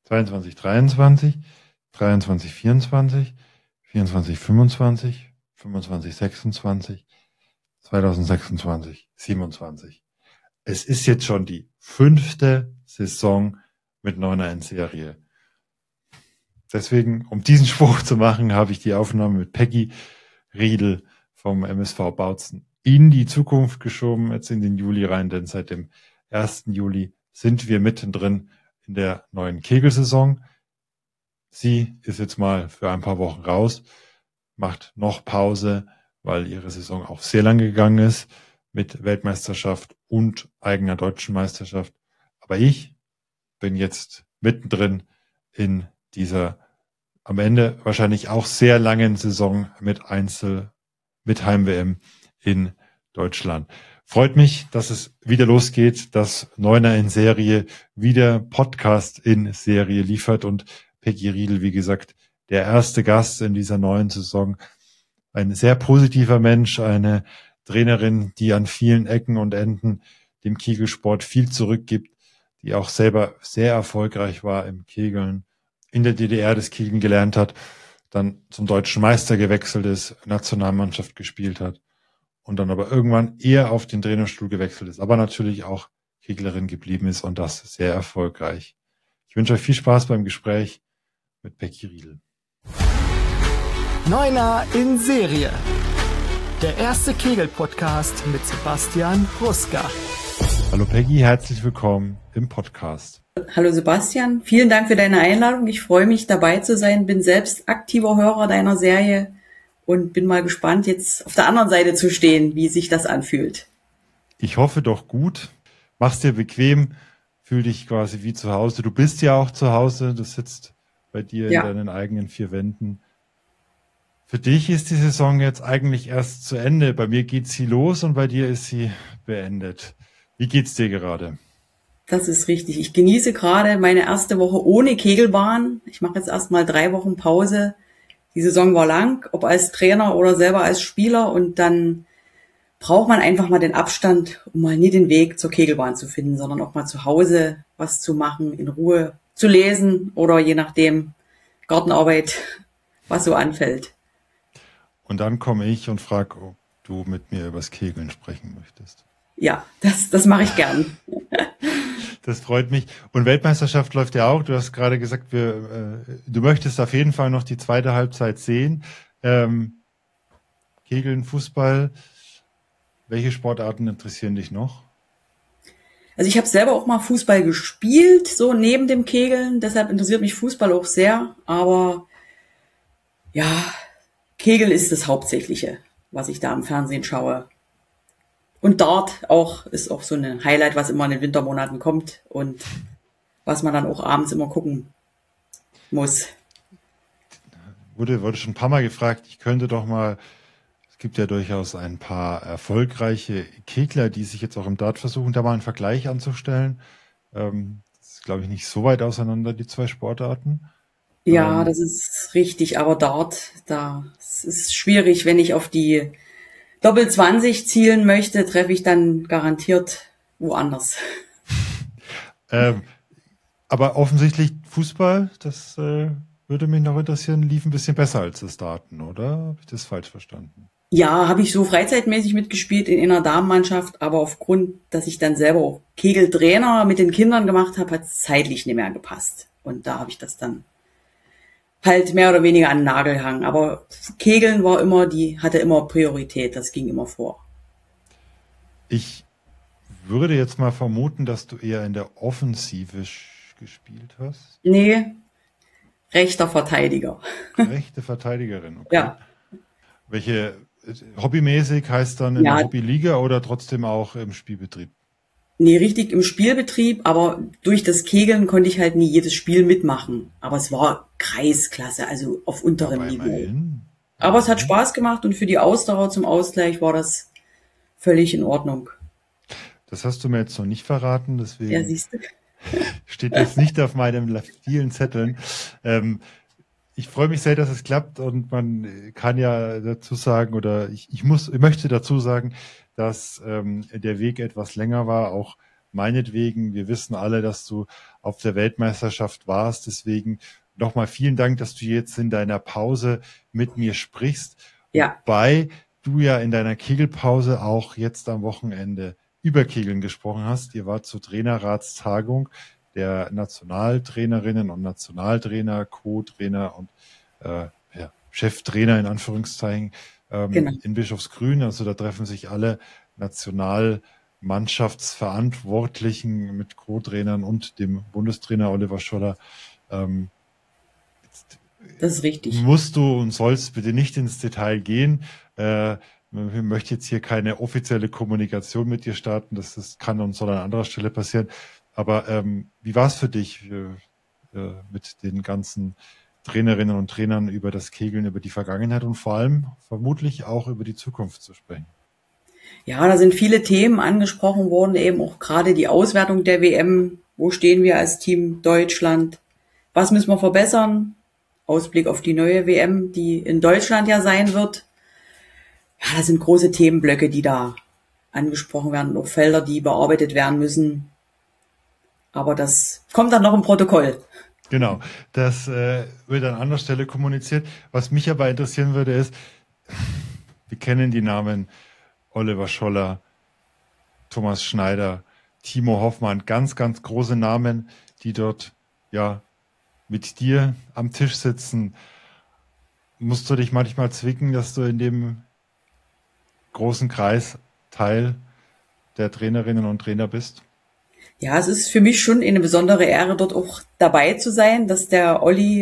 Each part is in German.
22, 23, 23, 24, 24, 25, 25, 26, 2026, 27. Es ist jetzt schon die 5. Saison mit 9er in Serie. Deswegen, um diesen Spruch zu machen, habe ich die Aufnahme mit Peggy Riedl vom MSV Bautzen in die Zukunft geschoben, jetzt in den Juli rein, denn seit dem 1. Juli sind wir mittendrin in der neuen Kegelsaison. Sie ist jetzt mal für ein paar Wochen raus, macht noch Pause, weil ihre Saison auch sehr lang gegangen ist mit Weltmeisterschaft und eigener deutschen Meisterschaft. Aber ich bin jetzt mittendrin in dieser am Ende wahrscheinlich auch sehr langen Saison mit Heim-WM in Deutschland. Freut mich, dass es wieder losgeht, dass 9er in Serie wieder Podcast in Serie liefert und Peggy Riedl, wie gesagt, der erste Gast in dieser neuen Saison. Ein sehr positiver Mensch, eine Trainerin, die an vielen Ecken und Enden dem Kegelsport viel zurückgibt, die auch selber sehr erfolgreich war im Kegeln, in der DDR das Kegeln gelernt hat, dann zum deutschen Meister gewechselt ist, Nationalmannschaft gespielt hat und dann aber irgendwann eher auf den Trainerstuhl gewechselt ist, aber natürlich auch Keglerin geblieben ist und das sehr erfolgreich. Ich wünsche euch viel Spaß beim Gespräch mit Peggy Riedl. 9er in Serie. Der erste Kegel-Podcast mit Sebastian Ruska. Hallo Peggy, herzlich willkommen im Podcast. Hallo Sebastian, vielen Dank für deine Einladung. Ich freue mich, dabei zu sein. Bin selbst aktiver Hörer deiner Serie und bin mal gespannt, jetzt auf der anderen Seite zu stehen, wie sich das anfühlt. Ich hoffe doch gut. Mach's dir bequem, fühl dich quasi wie zu Hause. Du bist ja auch zu Hause, du sitzt bei dir in deinen eigenen 4 Wänden. Für dich ist die Saison jetzt eigentlich erst zu Ende. Bei mir geht sie los und bei dir ist sie beendet. Wie geht's dir gerade? Das ist richtig. Ich genieße gerade meine erste Woche ohne Kegelbahn. Ich mache jetzt erstmal 3 Wochen Pause. Die Saison war lang, ob als Trainer oder selber als Spieler. Und dann braucht man einfach mal den Abstand, um mal nie den Weg zur Kegelbahn zu finden, sondern auch mal zu Hause was zu machen, in Ruhe zu lesen oder je nachdem Gartenarbeit, was so anfällt. Und dann komme ich und frage, ob du mit mir übers Kegeln sprechen möchtest. Ja, das mache ich gern. Das freut mich. Und Weltmeisterschaft läuft ja auch. Du hast gerade gesagt, du möchtest auf jeden Fall noch die zweite Halbzeit sehen. Kegeln, Fußball. Welche Sportarten interessieren dich noch? Also ich habe selber auch mal Fußball gespielt, so neben dem Kegeln. Deshalb interessiert mich Fußball auch sehr. Aber ja, Kegel ist das Hauptsächliche, was ich da im Fernsehen schaue. Und Dart ist auch so ein Highlight, was immer in den Wintermonaten kommt und was man dann auch abends immer gucken muss. Wurde schon ein paar Mal gefragt, ich könnte doch mal, es gibt ja durchaus ein paar erfolgreiche Kegler, die sich jetzt auch im Dart versuchen, da mal einen Vergleich anzustellen. Das ist, glaube ich, nicht so weit auseinander, die 2 Sportarten. Ja, das ist richtig, aber Dart, das ist schwierig, wenn ich auf die Doppel 20 zielen möchte, treffe ich dann garantiert woanders. Aber offensichtlich Fußball, das würde mich noch interessieren, lief ein bisschen besser als das Darten, oder? Habe ich das falsch verstanden? Ja, habe ich so freizeitmäßig mitgespielt in einer Damenmannschaft, aber aufgrund, dass ich dann selber auch Kegeltrainer mit den Kindern gemacht habe, hat es zeitlich nicht mehr gepasst. Und da habe ich das dann halt mehr oder weniger an den Nagel gehangen. Aber Kegeln hatte immer Priorität, das ging immer vor. Ich würde jetzt mal vermuten, dass du eher in der Offensive gespielt hast. Nee, rechter Verteidiger. Rechte Verteidigerin, okay. Ja. Welche, hobbymäßig heißt dann in der Hobbyliga oder trotzdem auch im Spielbetrieb? Nee, richtig im Spielbetrieb, aber durch das Kegeln konnte ich halt nie jedes Spiel mitmachen. Aber es war Kreisklasse, also auf unterem Niveau. Aber es hat Spaß gemacht und für die Ausdauer zum Ausgleich war das völlig in Ordnung. Das hast du mir jetzt noch nicht verraten, deswegen ja, siehst du. Steht jetzt nicht auf meinen vielen Zetteln. Ich freue mich sehr, dass es klappt und man kann ja dazu sagen, oder ich möchte dazu sagen, dass der Weg etwas länger war, auch meinetwegen. Wir wissen alle, dass du auf der Weltmeisterschaft warst. Deswegen nochmal vielen Dank, dass du jetzt in deiner Pause mit mir sprichst. Ja. Wobei du ja in deiner Kegelpause auch jetzt am Wochenende über Kegeln gesprochen hast. Ihr wart zur Trainerratstagung der Nationaltrainerinnen und Nationaltrainer, Co-Trainer und Cheftrainer in Anführungszeichen Genau. in Bischofsgrün. Also da treffen sich alle Nationalmannschaftsverantwortlichen mit Co-Trainern und dem Bundestrainer Oliver Scholler. Das ist richtig. Musst du und sollst bitte nicht ins Detail gehen. Ich möchte jetzt hier keine offizielle Kommunikation mit dir starten. Das kann und soll an anderer Stelle passieren. Aber wie war es für dich, mit den ganzen Trainerinnen und Trainern über das Kegeln, über die Vergangenheit und vor allem vermutlich auch über die Zukunft zu sprechen? Ja, da sind viele Themen angesprochen worden, eben auch gerade die Auswertung der WM. Wo stehen wir als Team Deutschland? Was müssen wir verbessern? Ausblick auf die neue WM, die in Deutschland ja sein wird. Ja, das sind große Themenblöcke, die da angesprochen werden, auch Felder, die bearbeitet werden müssen. Aber das kommt dann noch im Protokoll. Genau, das wird an anderer Stelle kommuniziert. Was mich aber interessieren würde, ist, wir kennen die Namen Oliver Scholler, Thomas Schneider, Timo Hoffmann, ganz, ganz große Namen, die dort ja mit dir am Tisch sitzen. Musst du dich manchmal zwicken, dass du in dem großen Kreis Teil der Trainerinnen und Trainer bist? Ja, es ist für mich schon eine besondere Ehre, dort auch dabei zu sein, dass der Olli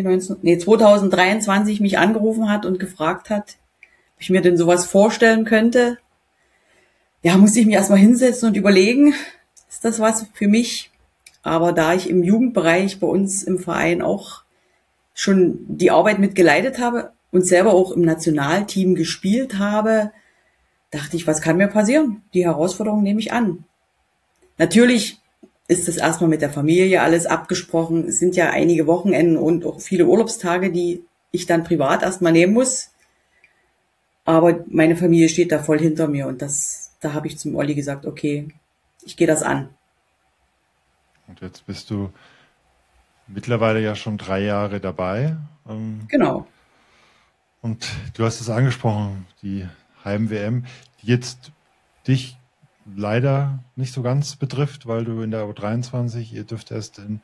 2023 mich angerufen hat und gefragt hat, ob ich mir denn sowas vorstellen könnte. Ja, musste ich mich erstmal hinsetzen und überlegen, ist das was für mich? Aber da ich im Jugendbereich bei uns im Verein auch schon die Arbeit mitgeleitet habe und selber auch im Nationalteam gespielt habe, dachte ich, was kann mir passieren? Die Herausforderung nehme ich an. Natürlich ist das erstmal mit der Familie alles abgesprochen. Es sind ja einige Wochenenden und auch viele Urlaubstage, die ich dann privat erstmal nehmen muss. Aber meine Familie steht da voll hinter mir und da habe ich zum Olli gesagt, okay, ich gehe das an. Und jetzt bist du mittlerweile ja schon 3 Jahre dabei. Genau. Und du hast es angesprochen, die Heim-WM, die jetzt dich leider nicht so ganz betrifft, weil du in der U23, ihr dürft erst in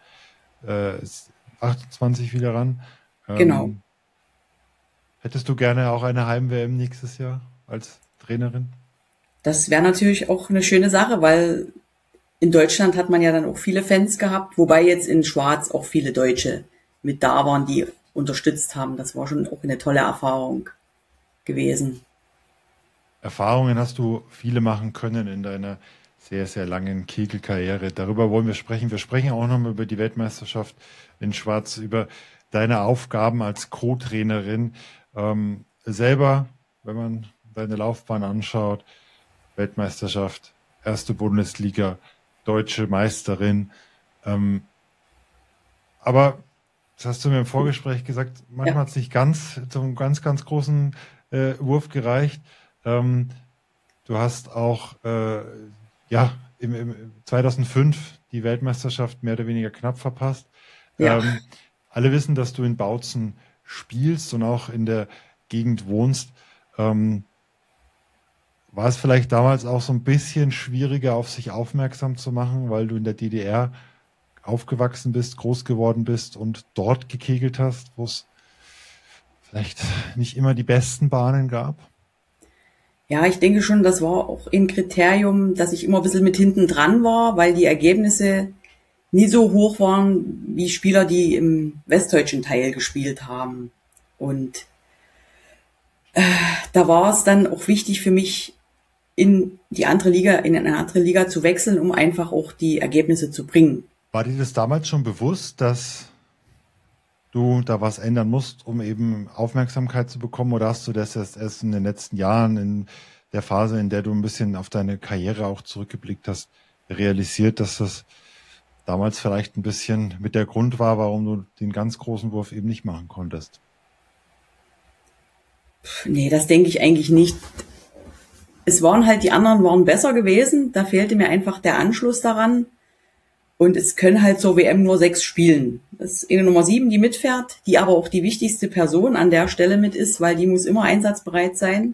28 wieder ran. Genau. Hättest du gerne auch eine Heim-WM nächstes Jahr als Trainerin? Das wäre natürlich auch eine schöne Sache, weil in Deutschland hat man ja dann auch viele Fans gehabt, wobei jetzt in Schwarz auch viele Deutsche mit da waren, die unterstützt haben. Das war schon auch eine tolle Erfahrung gewesen. Erfahrungen hast du viele machen können in deiner sehr, sehr langen Kegelkarriere. Darüber wollen wir sprechen. Wir sprechen auch noch über die Weltmeisterschaft in Schwarz, über deine Aufgaben als Co-Trainerin. Selber, wenn man deine Laufbahn anschaut, Weltmeisterschaft, erste Bundesliga, deutsche Meisterin. Aber, das hast du mir im Vorgespräch gesagt, manchmal hat es nicht ganz zum ganz, ganz großen Wurf gereicht. Du hast auch im 2005 die Weltmeisterschaft mehr oder weniger knapp verpasst. Ja. Alle wissen, dass du in Bautzen spielst und auch in der Gegend wohnst. War es vielleicht damals auch so ein bisschen schwieriger, auf sich aufmerksam zu machen, weil du in der DDR aufgewachsen bist, groß geworden bist und dort gekegelt hast, wo es vielleicht nicht immer die besten Bahnen gab? Ja, ich denke schon, das war auch ein Kriterium, dass ich immer ein bisschen mit hinten dran war, weil die Ergebnisse nie so hoch waren wie Spieler, die im westdeutschen Teil gespielt haben. Und da war es dann auch wichtig für mich, in eine andere Liga zu wechseln, um einfach auch die Ergebnisse zu bringen. War dir das damals schon bewusst, dass du da was ändern musst, um eben Aufmerksamkeit zu bekommen, oder hast du das erst in den letzten Jahren, in der Phase, in der du ein bisschen auf deine Karriere auch zurückgeblickt hast, realisiert, dass das damals vielleicht ein bisschen mit der Grund war, warum du den ganz großen Wurf eben nicht machen konntest? Nee, das denke ich eigentlich nicht. die anderen waren besser gewesen. Da fehlte mir einfach der Anschluss daran. Und es können halt zur WM nur 6 spielen. Das ist eine Nummer 7, die mitfährt, die aber auch die wichtigste Person an der Stelle mit ist, weil die muss immer einsatzbereit sein.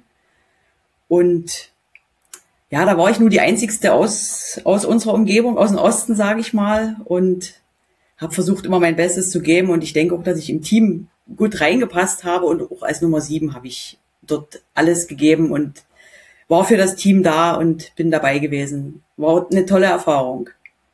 Und ja, da war ich nur die Einzigste aus unserer Umgebung, aus dem Osten, sage ich mal. Und habe versucht, immer mein Bestes zu geben. Und ich denke auch, dass ich im Team gut reingepasst habe. Und auch als Nummer 7 habe ich dort alles gegeben und war für das Team da und bin dabei gewesen. War eine tolle Erfahrung.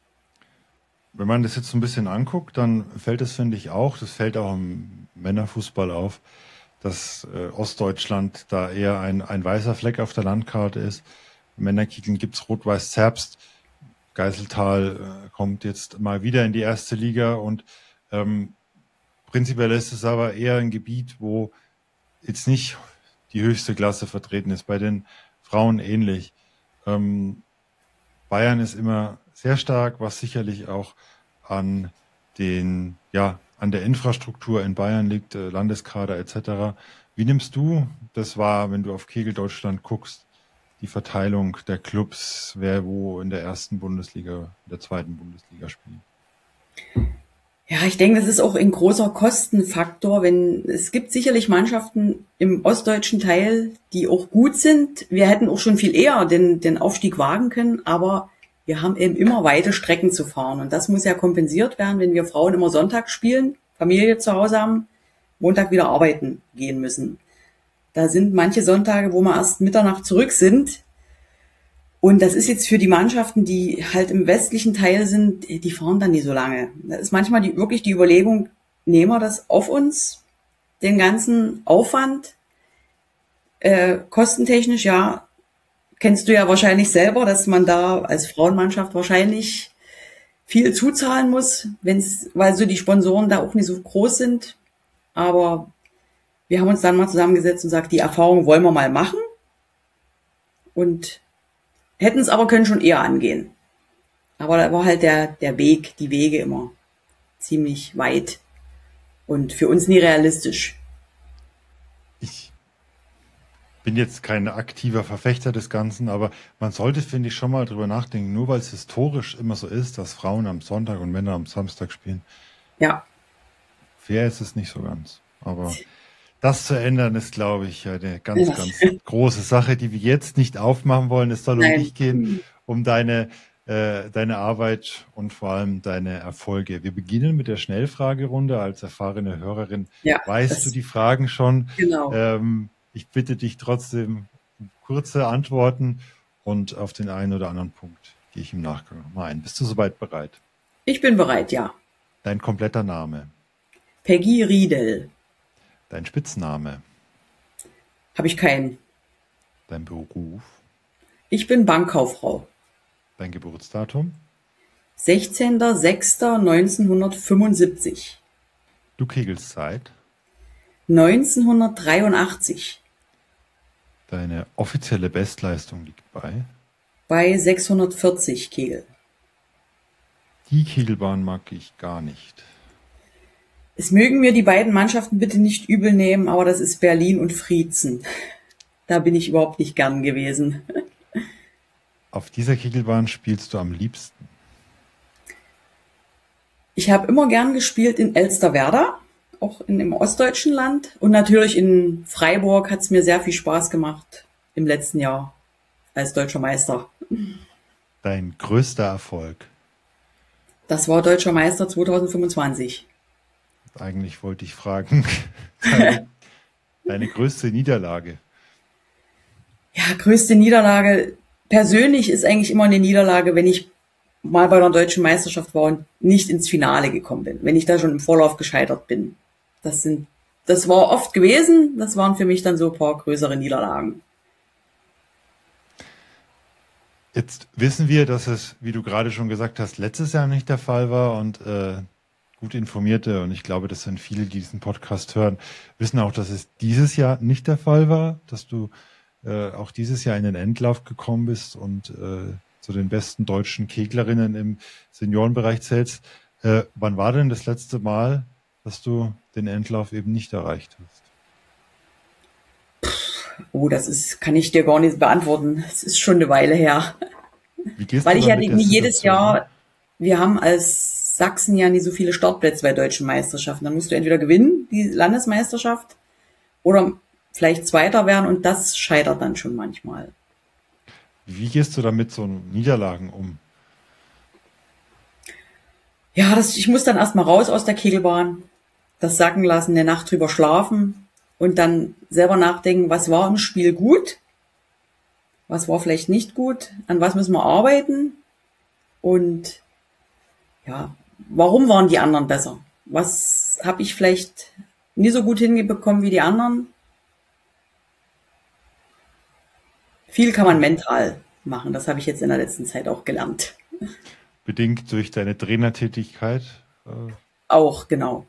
Wenn man das jetzt so ein bisschen anguckt, dann fällt es, finde ich, das fällt auch im Männerfußball auf, dass Ostdeutschland da eher ein weißer Fleck auf der Landkarte ist. Im Männerkegeln gibt's Rot-Weiß Zerbst. Geiseltal kommt jetzt mal wieder in die erste Liga und prinzipiell ist es aber eher ein Gebiet, wo jetzt nicht die höchste Klasse vertreten ist. Bei den Frauen ähnlich. Bayern ist immer sehr stark, was sicherlich auch an der Infrastruktur in Bayern liegt, Landeskader etc. Wie nimmst du das wahr, wenn du auf Kegel Deutschland guckst, die Verteilung der Clubs, wer wo in der ersten Bundesliga, in der zweiten Bundesliga spielt? Ja, ich denke, das ist auch ein großer Kostenfaktor, es gibt sicherlich Mannschaften im ostdeutschen Teil, die auch gut sind. Wir hätten auch schon viel eher den Aufstieg wagen können, aber wir haben eben immer weite Strecken zu fahren und das muss ja kompensiert werden, wenn wir Frauen immer Sonntag spielen, Familie zu Hause haben, Montag wieder arbeiten gehen müssen. Da sind manche Sonntage, wo wir erst Mitternacht zurück sind. Und das ist jetzt für die Mannschaften, die halt im westlichen Teil sind, die fahren dann nicht so lange. Da ist manchmal wirklich die Überlegung, nehmen wir das auf uns, den ganzen Aufwand, kostentechnisch, ja, kennst du ja wahrscheinlich selber, dass man da als Frauenmannschaft wahrscheinlich viel zuzahlen muss, weil so die Sponsoren da auch nicht so groß sind. Aber wir haben uns dann mal zusammengesetzt und gesagt, die Erfahrung wollen wir mal machen und hätten es aber können schon eher angehen. Aber da war halt die Wege immer ziemlich weit und für uns nie realistisch. Ich bin jetzt kein aktiver Verfechter des Ganzen, aber man sollte, finde ich, schon mal drüber nachdenken, nur weil es historisch immer so ist, dass Frauen am Sonntag und Männer am Samstag spielen. Ja. Fair ist es nicht so ganz. Aber das zu ändern ist, glaube ich, eine ganz große Sache, die wir jetzt nicht aufmachen wollen. Es soll um dich gehen, um deine Arbeit und vor allem deine Erfolge. Wir beginnen mit der Schnellfragerunde. Als erfahrene Hörerin weißt du die Fragen schon. Genau. Ich bitte dich trotzdem um kurze Antworten und auf den einen oder anderen Punkt gehe ich im Nachgang nochmal ein. Bist du soweit bereit? Ich bin bereit, ja. Dein kompletter Name? Peggy Riedel. Dein Spitzname? Habe ich keinen. Dein Beruf? Ich bin Bankkauffrau. Dein Geburtsdatum? 16.06.1975. Du kegelst seit? 1983. Deine offizielle Bestleistung liegt bei 640 Kegel. Die Kegelbahn mag ich gar nicht. Es mögen mir die beiden Mannschaften bitte nicht übel nehmen, aber das ist Berlin und Friezen. Da bin ich überhaupt nicht gern gewesen. Auf dieser Kegelbahn spielst du am liebsten? Ich habe immer gern gespielt in Elsterwerda, auch im ostdeutschen Land. Und natürlich in Freiburg hat es mir sehr viel Spaß gemacht im letzten Jahr als deutscher Meister. Dein größter Erfolg? Das war Deutscher Meister 2025. Eigentlich wollte ich fragen, deine größte Niederlage? Ja, größte Niederlage. Persönlich ist eigentlich immer eine Niederlage, wenn ich mal bei einer deutschen Meisterschaft war und nicht ins Finale gekommen bin. Wenn ich da schon im Vorlauf gescheitert bin. Das war oft gewesen. Das waren für mich dann so ein paar größere Niederlagen. Jetzt wissen wir, dass es, wie du gerade schon gesagt hast, letztes Jahr nicht der Fall war und gut informierte, und ich glaube, das sind viele, die diesen Podcast hören, wissen auch, dass es dieses Jahr nicht der Fall war, dass du auch dieses Jahr in den Endlauf gekommen bist und zu den besten deutschen Keglerinnen im Seniorenbereich zählst. Wann war denn das letzte Mal, dass du den Endlauf eben nicht erreicht hast? Oh, kann ich dir gar nicht beantworten. Es ist schon eine Weile her. Wie gehst Weil du ich ja dann mit der nicht jedes Situation um? Jahr, wir haben als Sachsen ja nicht so viele Startplätze bei deutschen Meisterschaften. Dann musst du entweder gewinnen, die Landesmeisterschaft, oder vielleicht Zweiter werden und das scheitert dann schon manchmal. Wie gehst du dann mit so Niederlagen um? Ja, ich muss dann erstmal raus aus der Kegelbahn, das sacken lassen, eine Nacht drüber schlafen und dann selber nachdenken, was war im Spiel gut, was war vielleicht nicht gut, an was müssen wir arbeiten und ja, warum waren die anderen besser? Was habe ich vielleicht nie so gut hingebekommen wie die anderen? Viel kann man mental machen, das habe ich jetzt in der letzten Zeit auch gelernt. Bedingt durch deine Trainertätigkeit? Auch, genau.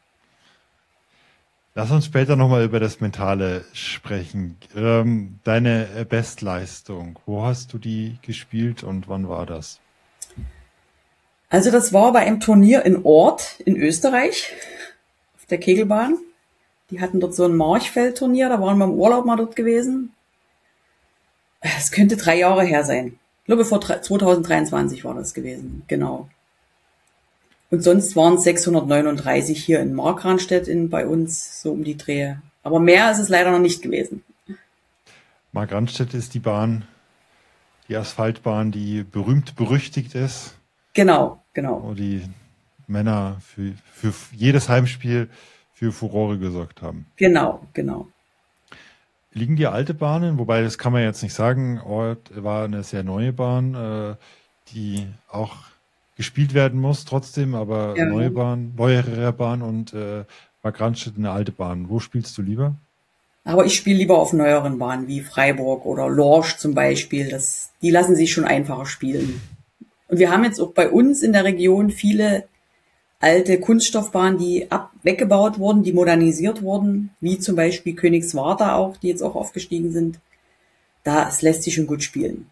Lass uns später nochmal über das Mentale sprechen. Deine Bestleistung, wo hast du die gespielt und wann war das? Also das war bei einem Turnier in Ort in Österreich, auf der Kegelbahn. Die hatten dort so ein Marchfeld-Turnier, da waren wir im Urlaub mal dort gewesen. Es könnte 3 Jahre her sein. Ich glaube, vor 2023 war das gewesen, genau. Und sonst waren es 639 hier in Markranstädt bei uns, so um die Dreh. Aber mehr ist es leider noch nicht gewesen. Markranstädt ist die Bahn, die Asphaltbahn, die berühmt-berüchtigt ist. Genau, genau. Wo die Männer für jedes Heimspiel für Furore gesorgt haben. Genau, genau. Liegen die alte Bahnen, wobei das kann man jetzt nicht sagen, Ort war eine sehr neue Bahn, die auch gespielt werden muss trotzdem, aber Ja. neue Bahn, neuere Bahn und Markranstädt eine alte Bahn. Wo spielst du lieber? Aber ich spiele lieber auf neueren Bahnen wie Freiburg oder Lorsch zum Beispiel. Die lassen sich schon einfacher spielen. Und wir haben jetzt auch bei uns in der Region viele alte Kunststoffbahnen, die weggebaut wurden, die modernisiert wurden, wie zum Beispiel Königswartha auch, die jetzt auch aufgestiegen sind. Es lässt sich schon gut spielen.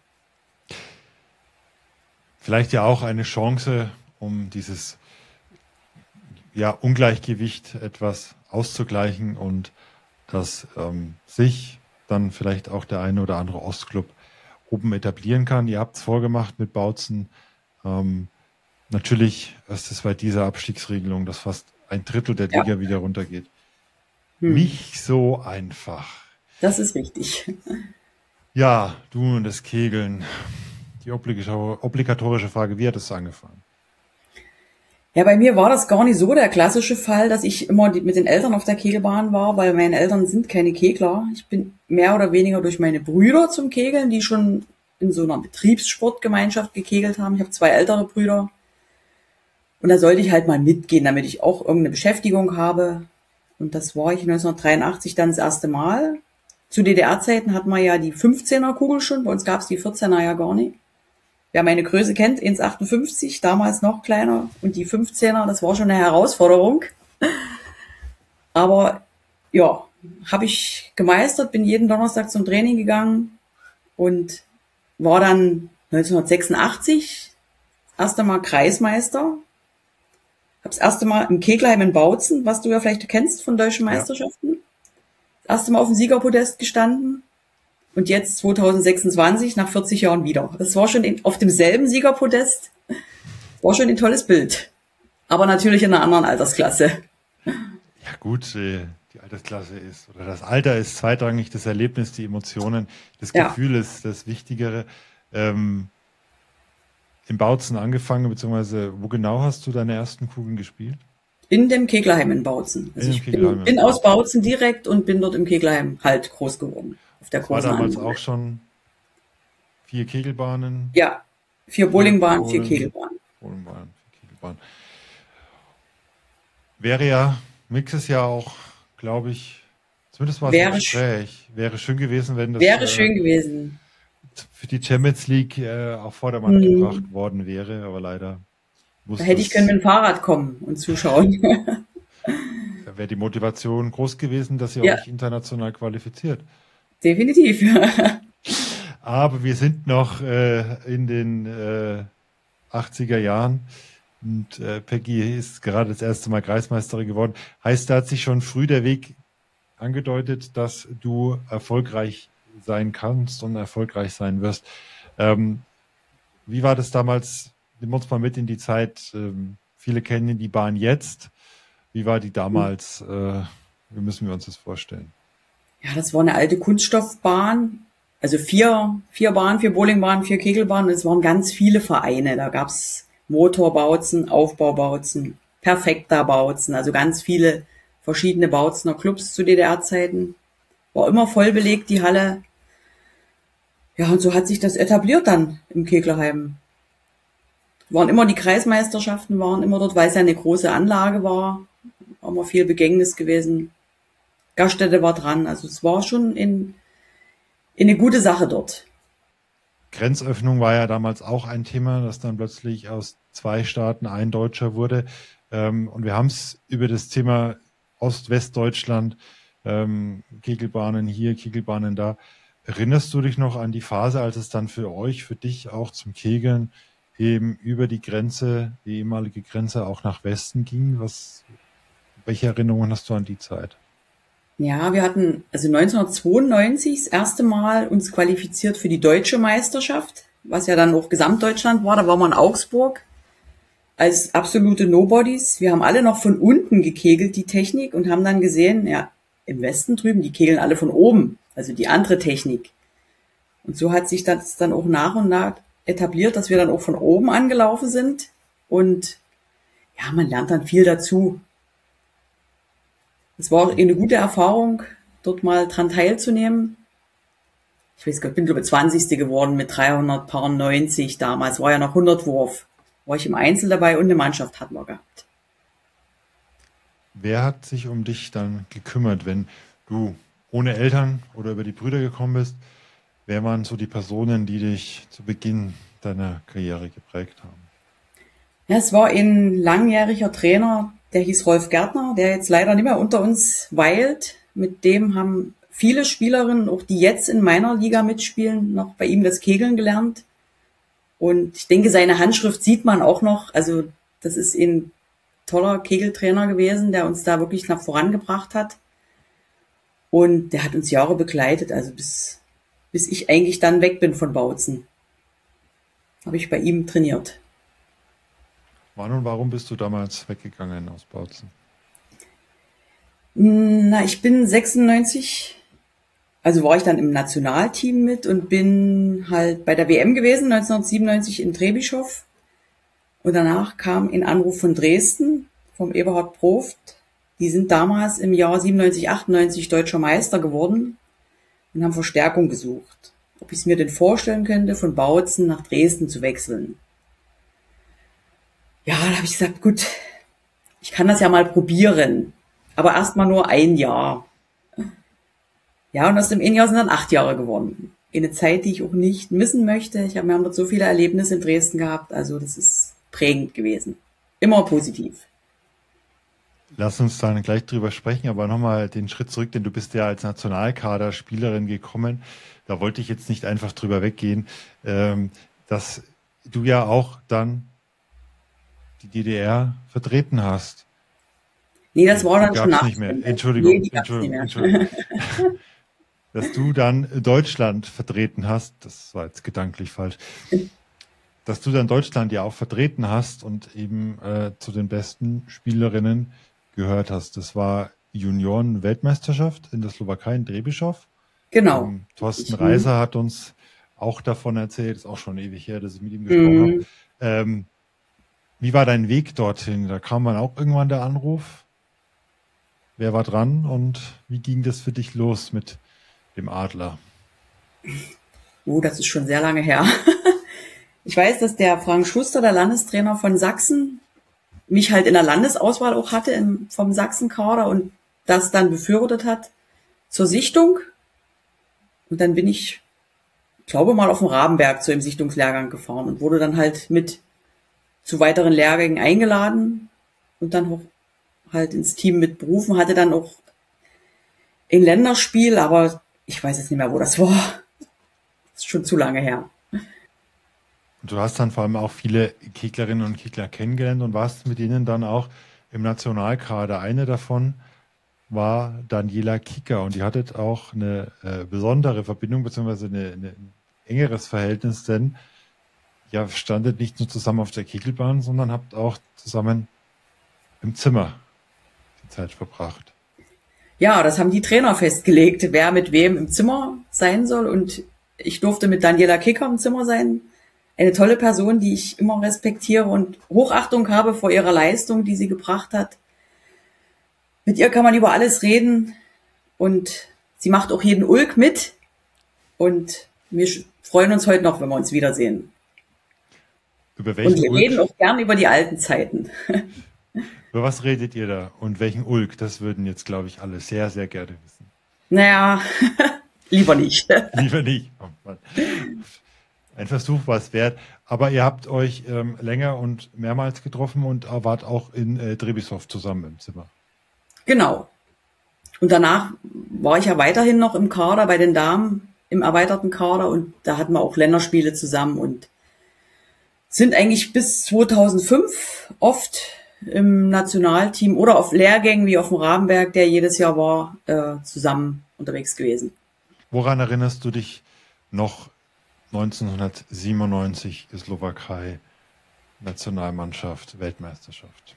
Vielleicht ja auch eine Chance, um dieses Ungleichgewicht etwas auszugleichen und dass sich dann vielleicht auch der eine oder andere Ostclub oben etablieren kann. Ihr habt es vorgemacht mit Bautzen. Natürlich ist es bei dieser Abstiegsregelung, dass fast 1/3 der Liga wieder runtergeht. Nicht so einfach. Das ist richtig. Ja, du und das Kegeln. Die obligatorische Frage, wie hat es angefangen? Ja, bei mir war das gar nicht so der klassische Fall, dass ich immer mit den Eltern auf der Kegelbahn war, weil meine Eltern sind keine Kegler. Ich bin mehr oder weniger durch meine Brüder zum Kegeln, die schon in so einer Betriebssportgemeinschaft gekegelt haben. Ich habe 2 ältere Brüder. Und da sollte ich halt mal mitgehen, damit ich auch irgendeine Beschäftigung habe. Und das war ich 1983 dann das erste Mal. Zu DDR-Zeiten hatten wir ja die 15er Kugel schon, bei uns gab es die 14er ja gar nicht. Wer meine Größe kennt, 1,58, damals noch kleiner. Und die 15er, das war schon eine Herausforderung. Aber ja, habe ich gemeistert, bin jeden Donnerstag zum Training gegangen und war dann 1986 erst einmal Kreismeister. Habe das erste Mal im Kegelheim in Bautzen, was du ja vielleicht kennst von deutschen Meisterschaften, das erste Mal auf dem Siegerpodest gestanden. Und jetzt 2026, nach 40 Jahren wieder. Das war schon auf demselben Siegerpodest. War schon ein tolles Bild. Aber natürlich in einer anderen Altersklasse. Ja gut, die Altersklasse ist, oder das Alter ist zweitrangig, das Erlebnis, die Emotionen, das Gefühl ist das Wichtigere. In Bautzen angefangen, beziehungsweise wo genau hast du deine ersten Kugeln gespielt? In dem Keglerheim in Bautzen. Also ich bin aus Bautzen direkt und bin dort im Keglerheim halt groß geworden. Auf der großen War damals Anlage. auch schon 4 Kegelbahnen? Ja, 4 Bowlingbahnen, 4 Kegelbahnen. Bowlingbahnen, 4 Kegelbahnen. Wäre ja nächstes Jahr auch, glaube ich, zumindest war es ein Gespräch. Wäre schön gewesen, wenn das wäre schön gewesen. Für die Champions League auf Vordermann gebracht worden wäre, aber leider da hätte ich können mit dem Fahrrad kommen und zuschauen. Da wäre die Motivation groß gewesen, dass ihr euch international qualifiziert. Definitiv. Aber wir sind noch in den 80er Jahren und Peggy ist gerade das erste Mal Kreismeisterin geworden. Heißt, da hat sich schon früh der Weg angedeutet, dass du erfolgreich sein kannst und erfolgreich sein wirst. Wie war das damals? Nimm uns mal mit in die Zeit. Viele kennen die Bahn jetzt. Wie war die damals? Wie müssen wir uns das vorstellen? Ja, das war eine alte Kunststoffbahn. Also vier Bahnen, 4 Bowlingbahnen, 4 Kegelbahnen. Und es waren ganz viele Vereine. Da gab's Motorbautzen, Aufbaubautzen, Perfekta-Bautzen. Also ganz viele verschiedene Bautzener Clubs zu DDR-Zeiten. War immer voll belegt, die Halle. Ja, und so hat sich das etabliert dann im Keglerheim. Waren immer die Kreismeisterschaften, waren immer dort, weil es ja eine große Anlage war. War immer viel Begängnis gewesen. Gaststätte war dran. Also es war schon eine gute Sache dort. Grenzöffnung war ja damals auch ein Thema, dass dann plötzlich aus 2 Staaten ein Deutscher wurde. Und wir haben es über das Thema Ost-West-Deutschland, Kegelbahnen hier, Kegelbahnen da. Erinnerst du dich noch an die Phase, als es dann für euch, für dich auch zum Kegeln eben über die Grenze, die ehemalige Grenze auch nach Westen ging? Welche Erinnerungen hast du an die Zeit? Ja, wir hatten also 1992 das erste Mal uns qualifiziert für die deutsche Meisterschaft, was ja dann auch Gesamtdeutschland war. Da waren wir in Augsburg als absolute Nobodies. Wir haben alle noch von unten gekegelt, die Technik, und haben dann gesehen, ja, im Westen drüben, die kegeln alle von oben, also die andere Technik. Und so hat sich das dann auch nach und nach etabliert, dass wir dann auch von oben angelaufen sind. Und ja, man lernt dann viel dazu. Es war auch eine gute Erfahrung, dort mal dran teilzunehmen. Ich weiß gar nicht, ich bin glaube ich 20. geworden mit 390 damals. War ja noch 100 Wurf. War ich im Einzel dabei und eine Mannschaft hatten wir gehabt. Wer hat sich um dich dann gekümmert, wenn du ohne Eltern oder über die Brüder gekommen bist? Wer waren so die Personen, die dich zu Beginn deiner Karriere geprägt haben? Ja, es war ein langjähriger Trainer, der hieß Rolf Gärtner, der jetzt leider nicht mehr unter uns weilt. Mit dem haben viele Spielerinnen, auch die jetzt in meiner Liga mitspielen, noch bei ihm das Kegeln gelernt. Und ich denke, seine Handschrift sieht man auch noch. Also das ist ein toller Kegeltrainer gewesen, der uns da wirklich nach vorangebracht hat. Und der hat uns Jahre begleitet, also bis ich eigentlich dann weg bin von Bautzen. Habe ich bei ihm trainiert. Wann und warum bist du damals weggegangen aus Bautzen? Na, ich bin 96, also war ich dann im Nationalteam mit und bin halt bei der WM gewesen, 1997 in Trebischow. Und danach kam ein Anruf von Dresden, vom Eberhard Proft. Die sind damals im Jahr 97, 98 deutscher Meister geworden und haben Verstärkung gesucht. Ob ich es mir denn vorstellen könnte, von Bautzen nach Dresden zu wechseln. Ja, da habe ich gesagt, gut, ich kann das ja mal probieren, aber erstmal nur 1 Jahr. Ja, und aus dem 1 Jahr sind dann 8 Jahre geworden. Eine Zeit, die ich auch nicht missen möchte. Wir haben dort so viele Erlebnisse in Dresden gehabt, also das ist prägend gewesen. Immer positiv. Lass uns dann gleich drüber sprechen, aber nochmal den Schritt zurück, denn du bist ja als Nationalkader-Spielerin gekommen. Da wollte ich jetzt nicht einfach drüber weggehen, dass du ja auch dann die DDR vertreten hast. Nee, das war dann schon nach. Nicht mehr. Entschuldigung. Dass du dann Deutschland vertreten hast, das war jetzt gedanklich falsch, dass du dann Deutschland ja auch vertreten hast und eben zu den besten Spielerinnen gehört hast. Das war Junioren-Weltmeisterschaft in der Slowakei in Trebischow. Genau. Thorsten Reiser hat uns auch davon erzählt, ist auch schon ewig her, dass ich mit ihm gesprochen habe. Wie war dein Weg dorthin? Da kam dann auch irgendwann der Anruf. Wer war dran und wie ging das für dich los mit dem Adler? Das ist schon sehr lange her. Ich weiß, dass der Frank Schuster, der Landestrainer von Sachsen, mich halt in der Landesauswahl auch hatte vom Sachsen-Kader und das dann befürwortet hat zur Sichtung. Und dann bin ich glaube mal auf dem Rabenberg zu einem Sichtungslehrgang gefahren und wurde dann halt mit zu weiteren Lehrgängen eingeladen und dann auch halt ins Team mit berufen, hatte dann auch ein Länderspiel, aber ich weiß jetzt nicht mehr, wo das war. Das ist schon zu lange her. Und du hast dann vor allem auch viele Keglerinnen und Kegler kennengelernt und warst mit ihnen dann auch im Nationalkader. Eine davon war Daniela Kicker und ihr hattet auch eine besondere Verbindung beziehungsweise ein engeres Verhältnis, denn ihr standet nicht nur zusammen auf der Kegelbahn, sondern habt auch zusammen im Zimmer die Zeit verbracht. Ja, das haben die Trainer festgelegt, wer mit wem im Zimmer sein soll. Und ich durfte mit Daniela Kicker im Zimmer sein. Eine tolle Person, die ich immer respektiere und Hochachtung habe vor ihrer Leistung, die sie gebracht hat. Mit ihr kann man über alles reden und sie macht auch jeden Ulk mit. Und wir freuen uns heute noch, wenn wir uns wiedersehen. Über welchen und wir Ulk? reden auch gern über die alten Zeiten. Über was redet ihr da? Und welchen Ulk? Das würden jetzt, glaube ich, alle sehr, sehr gerne wissen. Naja, lieber nicht. Lieber nicht. Oh Mann. Ein Versuch war es wert. Aber ihr habt euch länger und mehrmals getroffen und wart auch in Trebisov zusammen im Zimmer. Genau. Und danach war ich ja weiterhin noch im Kader bei den Damen, im erweiterten Kader. Und da hatten wir auch Länderspiele zusammen und sind eigentlich bis 2005 oft im Nationalteam oder auf Lehrgängen wie auf dem Rabenberg, der jedes Jahr war, zusammen unterwegs gewesen. Woran erinnerst du dich noch 1997 Slowakei, Nationalmannschaft, Weltmeisterschaft?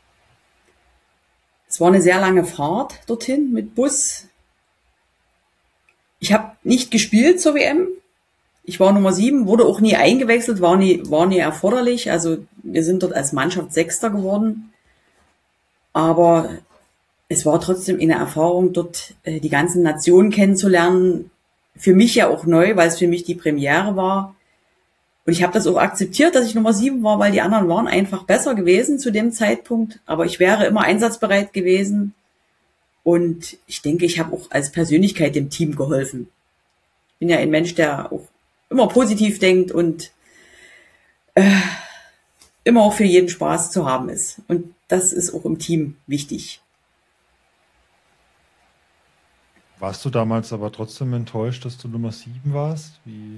Es war eine sehr lange Fahrt dorthin mit Bus. Ich habe nicht gespielt zur WM. Ich war Nummer 7, wurde auch nie eingewechselt, war nie erforderlich. Also wir sind dort als Mannschaft Sechster geworden. Aber es war trotzdem eine Erfahrung, dort die ganzen Nationen kennenzulernen. Für mich ja auch neu, weil es für mich die Premiere war. Und ich habe das auch akzeptiert, dass ich Nummer 7 war, weil die anderen waren einfach besser gewesen zu dem Zeitpunkt. Aber ich wäre immer einsatzbereit gewesen. Und ich denke, ich habe auch als Persönlichkeit dem Team geholfen. Ich bin ja ein Mensch, der auch immer positiv denkt und immer auch für jeden Spaß zu haben ist. Und das ist auch im Team wichtig. Warst du damals aber trotzdem enttäuscht, dass du Nummer 7 warst?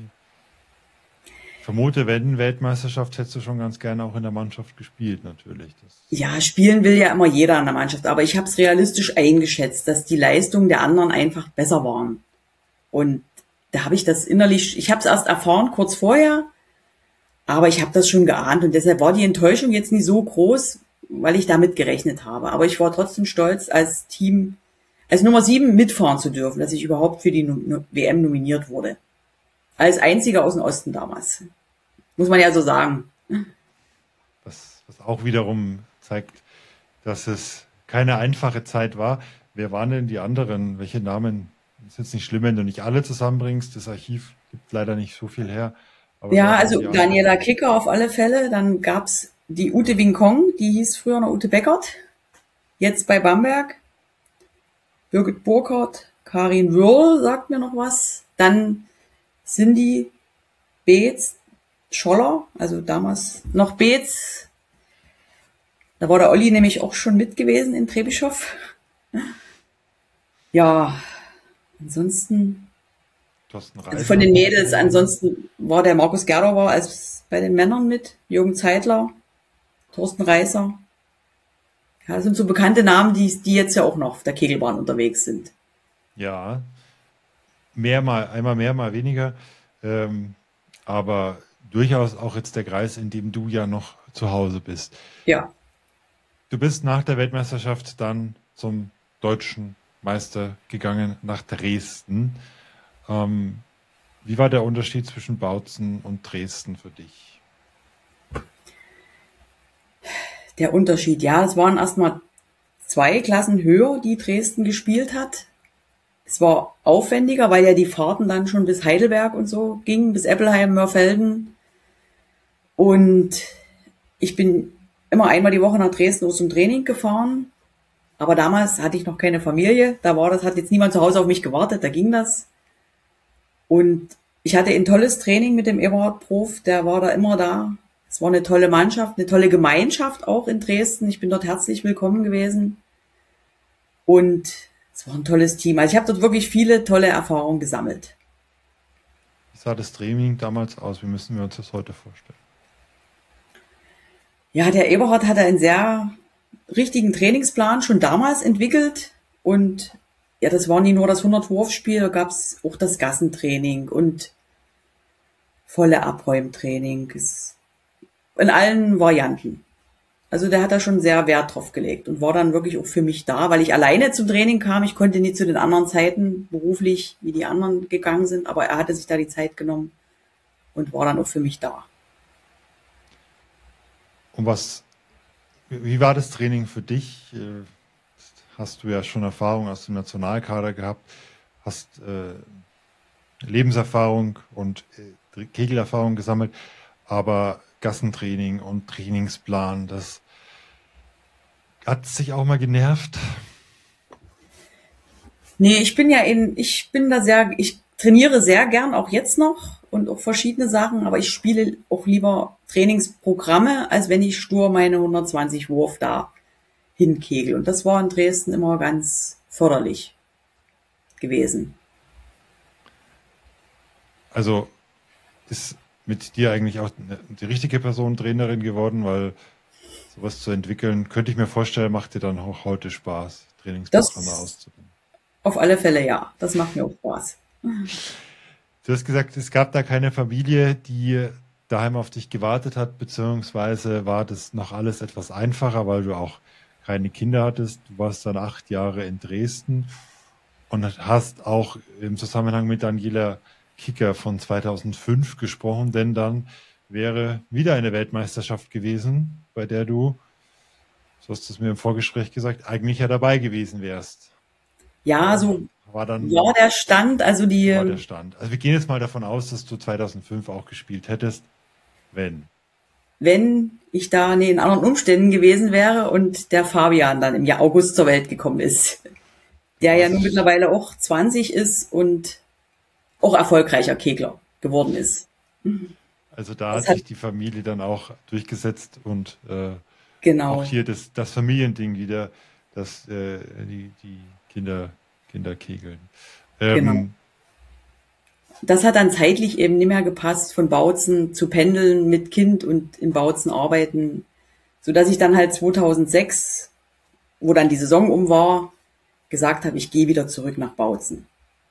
Ich vermute, wenn Weltmeisterschaft, hättest du schon ganz gerne auch in der Mannschaft gespielt, natürlich. Ja, spielen will ja immer jeder in der Mannschaft, aber ich habe es realistisch eingeschätzt, dass die Leistungen der anderen einfach besser waren. Und da habe ich das innerlich, ich habe es erst erfahren kurz vorher, aber ich habe das schon geahnt und deshalb war die Enttäuschung jetzt nicht so groß, weil ich damit gerechnet habe. Aber ich war trotzdem stolz, als Team, als Nummer 7 mitfahren zu dürfen, dass ich überhaupt für die WM nominiert wurde. Als einziger aus dem Osten damals. Muss man ja so sagen. Was auch wiederum zeigt, dass es keine einfache Zeit war. Wer waren denn die anderen? Welche Namen? Ist jetzt nicht schlimm, wenn du nicht alle zusammenbringst. Das Archiv gibt leider nicht so viel her. Aber ja, also Daniela Kicker auf alle Fälle. Dann gab's die Ute Wing-Kong, die hieß früher noch Ute Beckert. Jetzt bei Bamberg. Birgit Burkhardt, Karin Wörl sagt mir noch was. Dann Cindy Beetz, Scholler, also damals noch Beetz. Da war der Olli nämlich auch schon mit gewesen in Trebischow. Ja, ansonsten, also von den Mädels, ansonsten war der Markus Gerdower als bei den Männern mit, Jürgen Zeitler, Thorsten Reißer. Ja, das sind so bekannte Namen, die jetzt ja auch noch auf der Kegelbahn unterwegs sind. Ja, einmal mehr, mal weniger. Aber durchaus auch jetzt der Kreis, in dem du ja noch zu Hause bist. Ja. Du bist nach der Weltmeisterschaft dann zum deutschen Meister gegangen nach Dresden. Wie war der Unterschied zwischen Bautzen und Dresden für dich? Der Unterschied, ja, es waren erstmal 2 Klassen höher, die Dresden gespielt hat. Es war aufwendiger, weil ja die Fahrten dann schon bis Heidelberg und so gingen, bis Eppelheim, Mörfelden. Und ich bin immer einmal die Woche nach Dresden zum Training gefahren. Aber damals hatte ich noch keine Familie. Hat jetzt niemand zu Hause auf mich gewartet, da ging das. Und ich hatte ein tolles Training mit dem Eberhard Prof, der war da immer da. Es war eine tolle Mannschaft, eine tolle Gemeinschaft auch in Dresden. Ich bin dort herzlich willkommen gewesen. Und es war ein tolles Team. Also ich habe dort wirklich viele tolle Erfahrungen gesammelt. Wie sah das Training damals aus? Wie müssen wir uns das heute vorstellen? Ja, der Eberhard hatte einen sehr richtigen Trainingsplan schon damals entwickelt. Und ja, das war nicht nur das 100-Wurf-Spiel, da gab es auch das Gassentraining und volle Abräumtraining. In allen Varianten. Also der hat da schon sehr Wert drauf gelegt und war dann wirklich auch für mich da, weil ich alleine zum Training kam. Ich konnte nie zu den anderen Zeiten beruflich, wie die anderen gegangen sind, aber er hatte sich da die Zeit genommen und war dann auch für mich da. Und wie war das Training für dich? Hast du ja schon Erfahrung aus dem Nationalkader gehabt, hast Lebenserfahrung und Kegelerfahrung gesammelt, aber Gassentraining und Trainingsplan, das hat sich auch mal genervt? Nee, ich trainiere sehr gern, auch jetzt noch und auch verschiedene Sachen, aber ich spiele auch lieber Trainingsprogramme, als wenn ich stur meine 120 Wurf da hinkegel. Und das war in Dresden immer ganz förderlich gewesen. Also ist mit dir eigentlich auch die richtige Person Trainerin geworden, weil sowas zu entwickeln, könnte ich mir vorstellen, macht dir dann auch heute Spaß, Trainingsprogramme auszubilden. Auf alle Fälle, ja. Das macht mir auch Spaß. Du hast gesagt, es gab da keine Familie, die daheim auf dich gewartet hat, beziehungsweise war das noch alles etwas einfacher, weil du auch keine Kinder hattest. Du warst dann 8 Jahre in Dresden und hast auch im Zusammenhang mit Daniela Kicker von 2005 gesprochen, denn dann wäre wieder eine Weltmeisterschaft gewesen, bei der du, so hast du es mir im Vorgespräch gesagt, eigentlich ja dabei gewesen wärst. Ja, so war der Stand. Also wir gehen jetzt mal davon aus, dass du 2005 auch gespielt hättest, wenn ich da in anderen Umständen gewesen wäre und der Fabian dann im Jahr August zur Welt gekommen ist, der ja nun mittlerweile auch 20 ist und auch erfolgreicher Kegler geworden ist. Also da hat sich die Familie dann auch durchgesetzt und auch hier das Familiending wieder, dass die Kinder kegeln. Genau. Das hat dann zeitlich eben nicht mehr gepasst, von Bautzen zu pendeln mit Kind und in Bautzen arbeiten, sodass ich dann halt 2006, wo dann die Saison um war, gesagt habe, ich gehe wieder zurück nach Bautzen.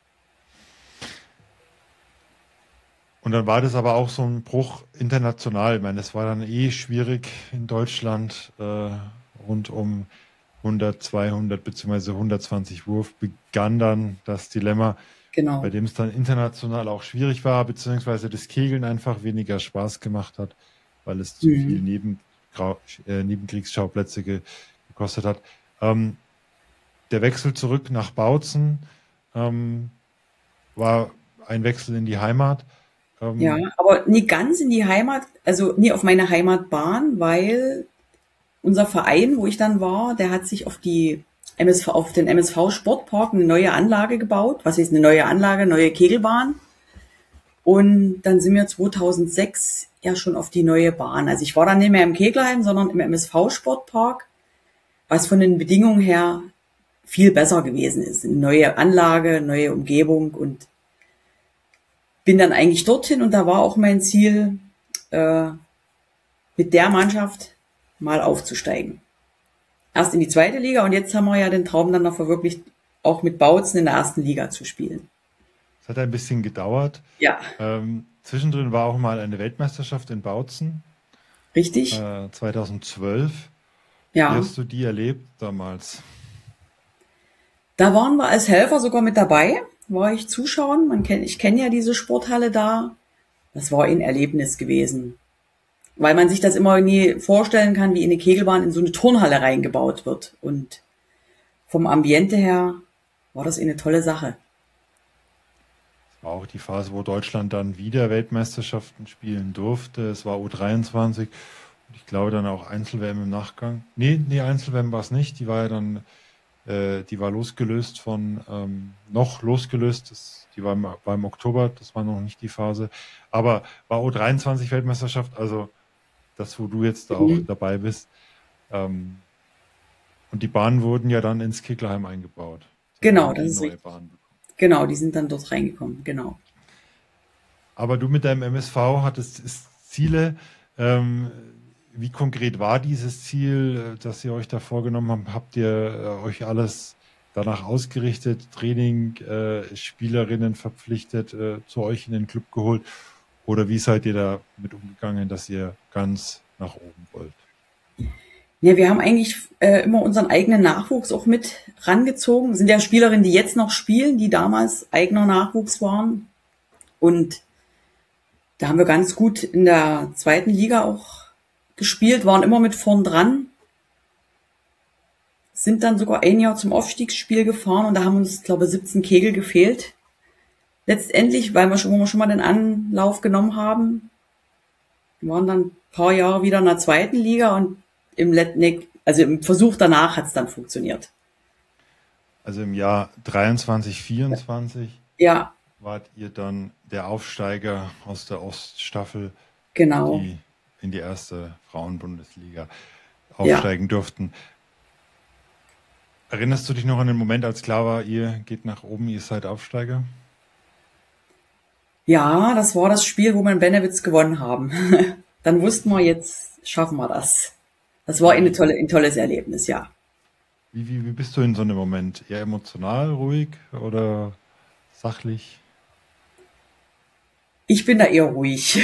Und dann war das aber auch so ein Bruch international. Ich meine, es war dann schwierig in Deutschland. Rund um 100, 200 bzw. 120 Wurf begann dann das Dilemma, bei dem es dann international auch schwierig war, beziehungsweise das Kegeln einfach weniger Spaß gemacht hat, weil es zu viel Nebenkriegsschauplätze gekostet hat. Der Wechsel zurück nach Bautzen war ein Wechsel in die Heimat. Ja, aber nie ganz in die Heimat, also nie auf meine Heimatbahn, weil unser Verein, wo ich dann war, der hat sich auf den MSV Sportpark eine neue Anlage gebaut. Was ist eine neue Anlage? Neue Kegelbahn. Und dann sind wir 2006 ja schon auf die neue Bahn. Also ich war dann nicht mehr im Kegelheim, sondern im MSV Sportpark, was von den Bedingungen her viel besser gewesen ist. Eine neue Anlage, neue Umgebung und bin dann eigentlich dorthin und da war auch mein Ziel, mit der Mannschaft mal aufzusteigen. Erst in die 2. Liga und jetzt haben wir ja den Traum dann noch verwirklicht, auch mit Bautzen in der 1. Liga zu spielen. Es hat ein bisschen gedauert. Ja. Zwischendrin war auch mal eine Weltmeisterschaft in Bautzen. Richtig. 2012. Ja. Wie hast du die erlebt damals? Da waren wir als Helfer sogar mit dabei. War ich zuschauen. Ich kenne ja diese Sporthalle da. Das war ein Erlebnis gewesen. Weil man sich das immer nie vorstellen kann, wie eine Kegelbahn in so eine Turnhalle reingebaut wird. Und vom Ambiente her war das eine tolle Sache. Es war auch die Phase, wo Deutschland dann wieder Weltmeisterschaften spielen durfte. Es war U23 und ich glaube dann auch Einzel-WM im Nachgang. Nee, Einzel-WM war es nicht. Die war ja dann die war losgelöst die war im Oktober, das war noch nicht die Phase, aber war U23 Weltmeisterschaft, also das, wo du jetzt auch dabei bist. Und die Bahnen wurden ja dann ins Kegelheim eingebaut. Genau, das ist richtig. Genau, die sind dann dort reingekommen, genau. Aber du mit deinem MSV hattest Ziele. Wie konkret war dieses Ziel, das ihr euch da vorgenommen habt? Habt ihr euch alles danach ausgerichtet, Training, Spielerinnen verpflichtet, zu euch in den Club geholt? Oder wie seid ihr da mit umgegangen, dass ihr ganz nach oben wollt? Ja, wir haben eigentlich immer unseren eigenen Nachwuchs auch mit rangezogen. Es sind ja Spielerinnen, die jetzt noch spielen, die damals eigener Nachwuchs waren. Und da haben wir ganz gut in der zweiten Liga auch gespielt, waren immer mit vorn dran. Sind dann sogar ein Jahr zum Aufstiegsspiel gefahren und da haben uns, glaube ich, 17 Kegel gefehlt. Letztendlich, wo wir schon mal den Anlauf genommen haben, waren dann ein paar Jahre wieder in der zweiten Liga und im Versuch danach hat es dann funktioniert. Also im Jahr 23, 24 Ja, wart ihr dann der Aufsteiger aus der Oststaffel, genau. die in die erste Frauenbundesliga aufsteigen durften. Erinnerst du dich noch an den Moment, als klar war, ihr geht nach oben, ihr seid Aufsteiger? Ja, das war das Spiel, wo wir in Bennewitz gewonnen haben. Dann wussten wir, jetzt schaffen wir das. Das war ein tolles Erlebnis, ja. Wie bist du in so einem Moment? Eher emotional, ruhig oder sachlich? Ich bin da eher ruhig.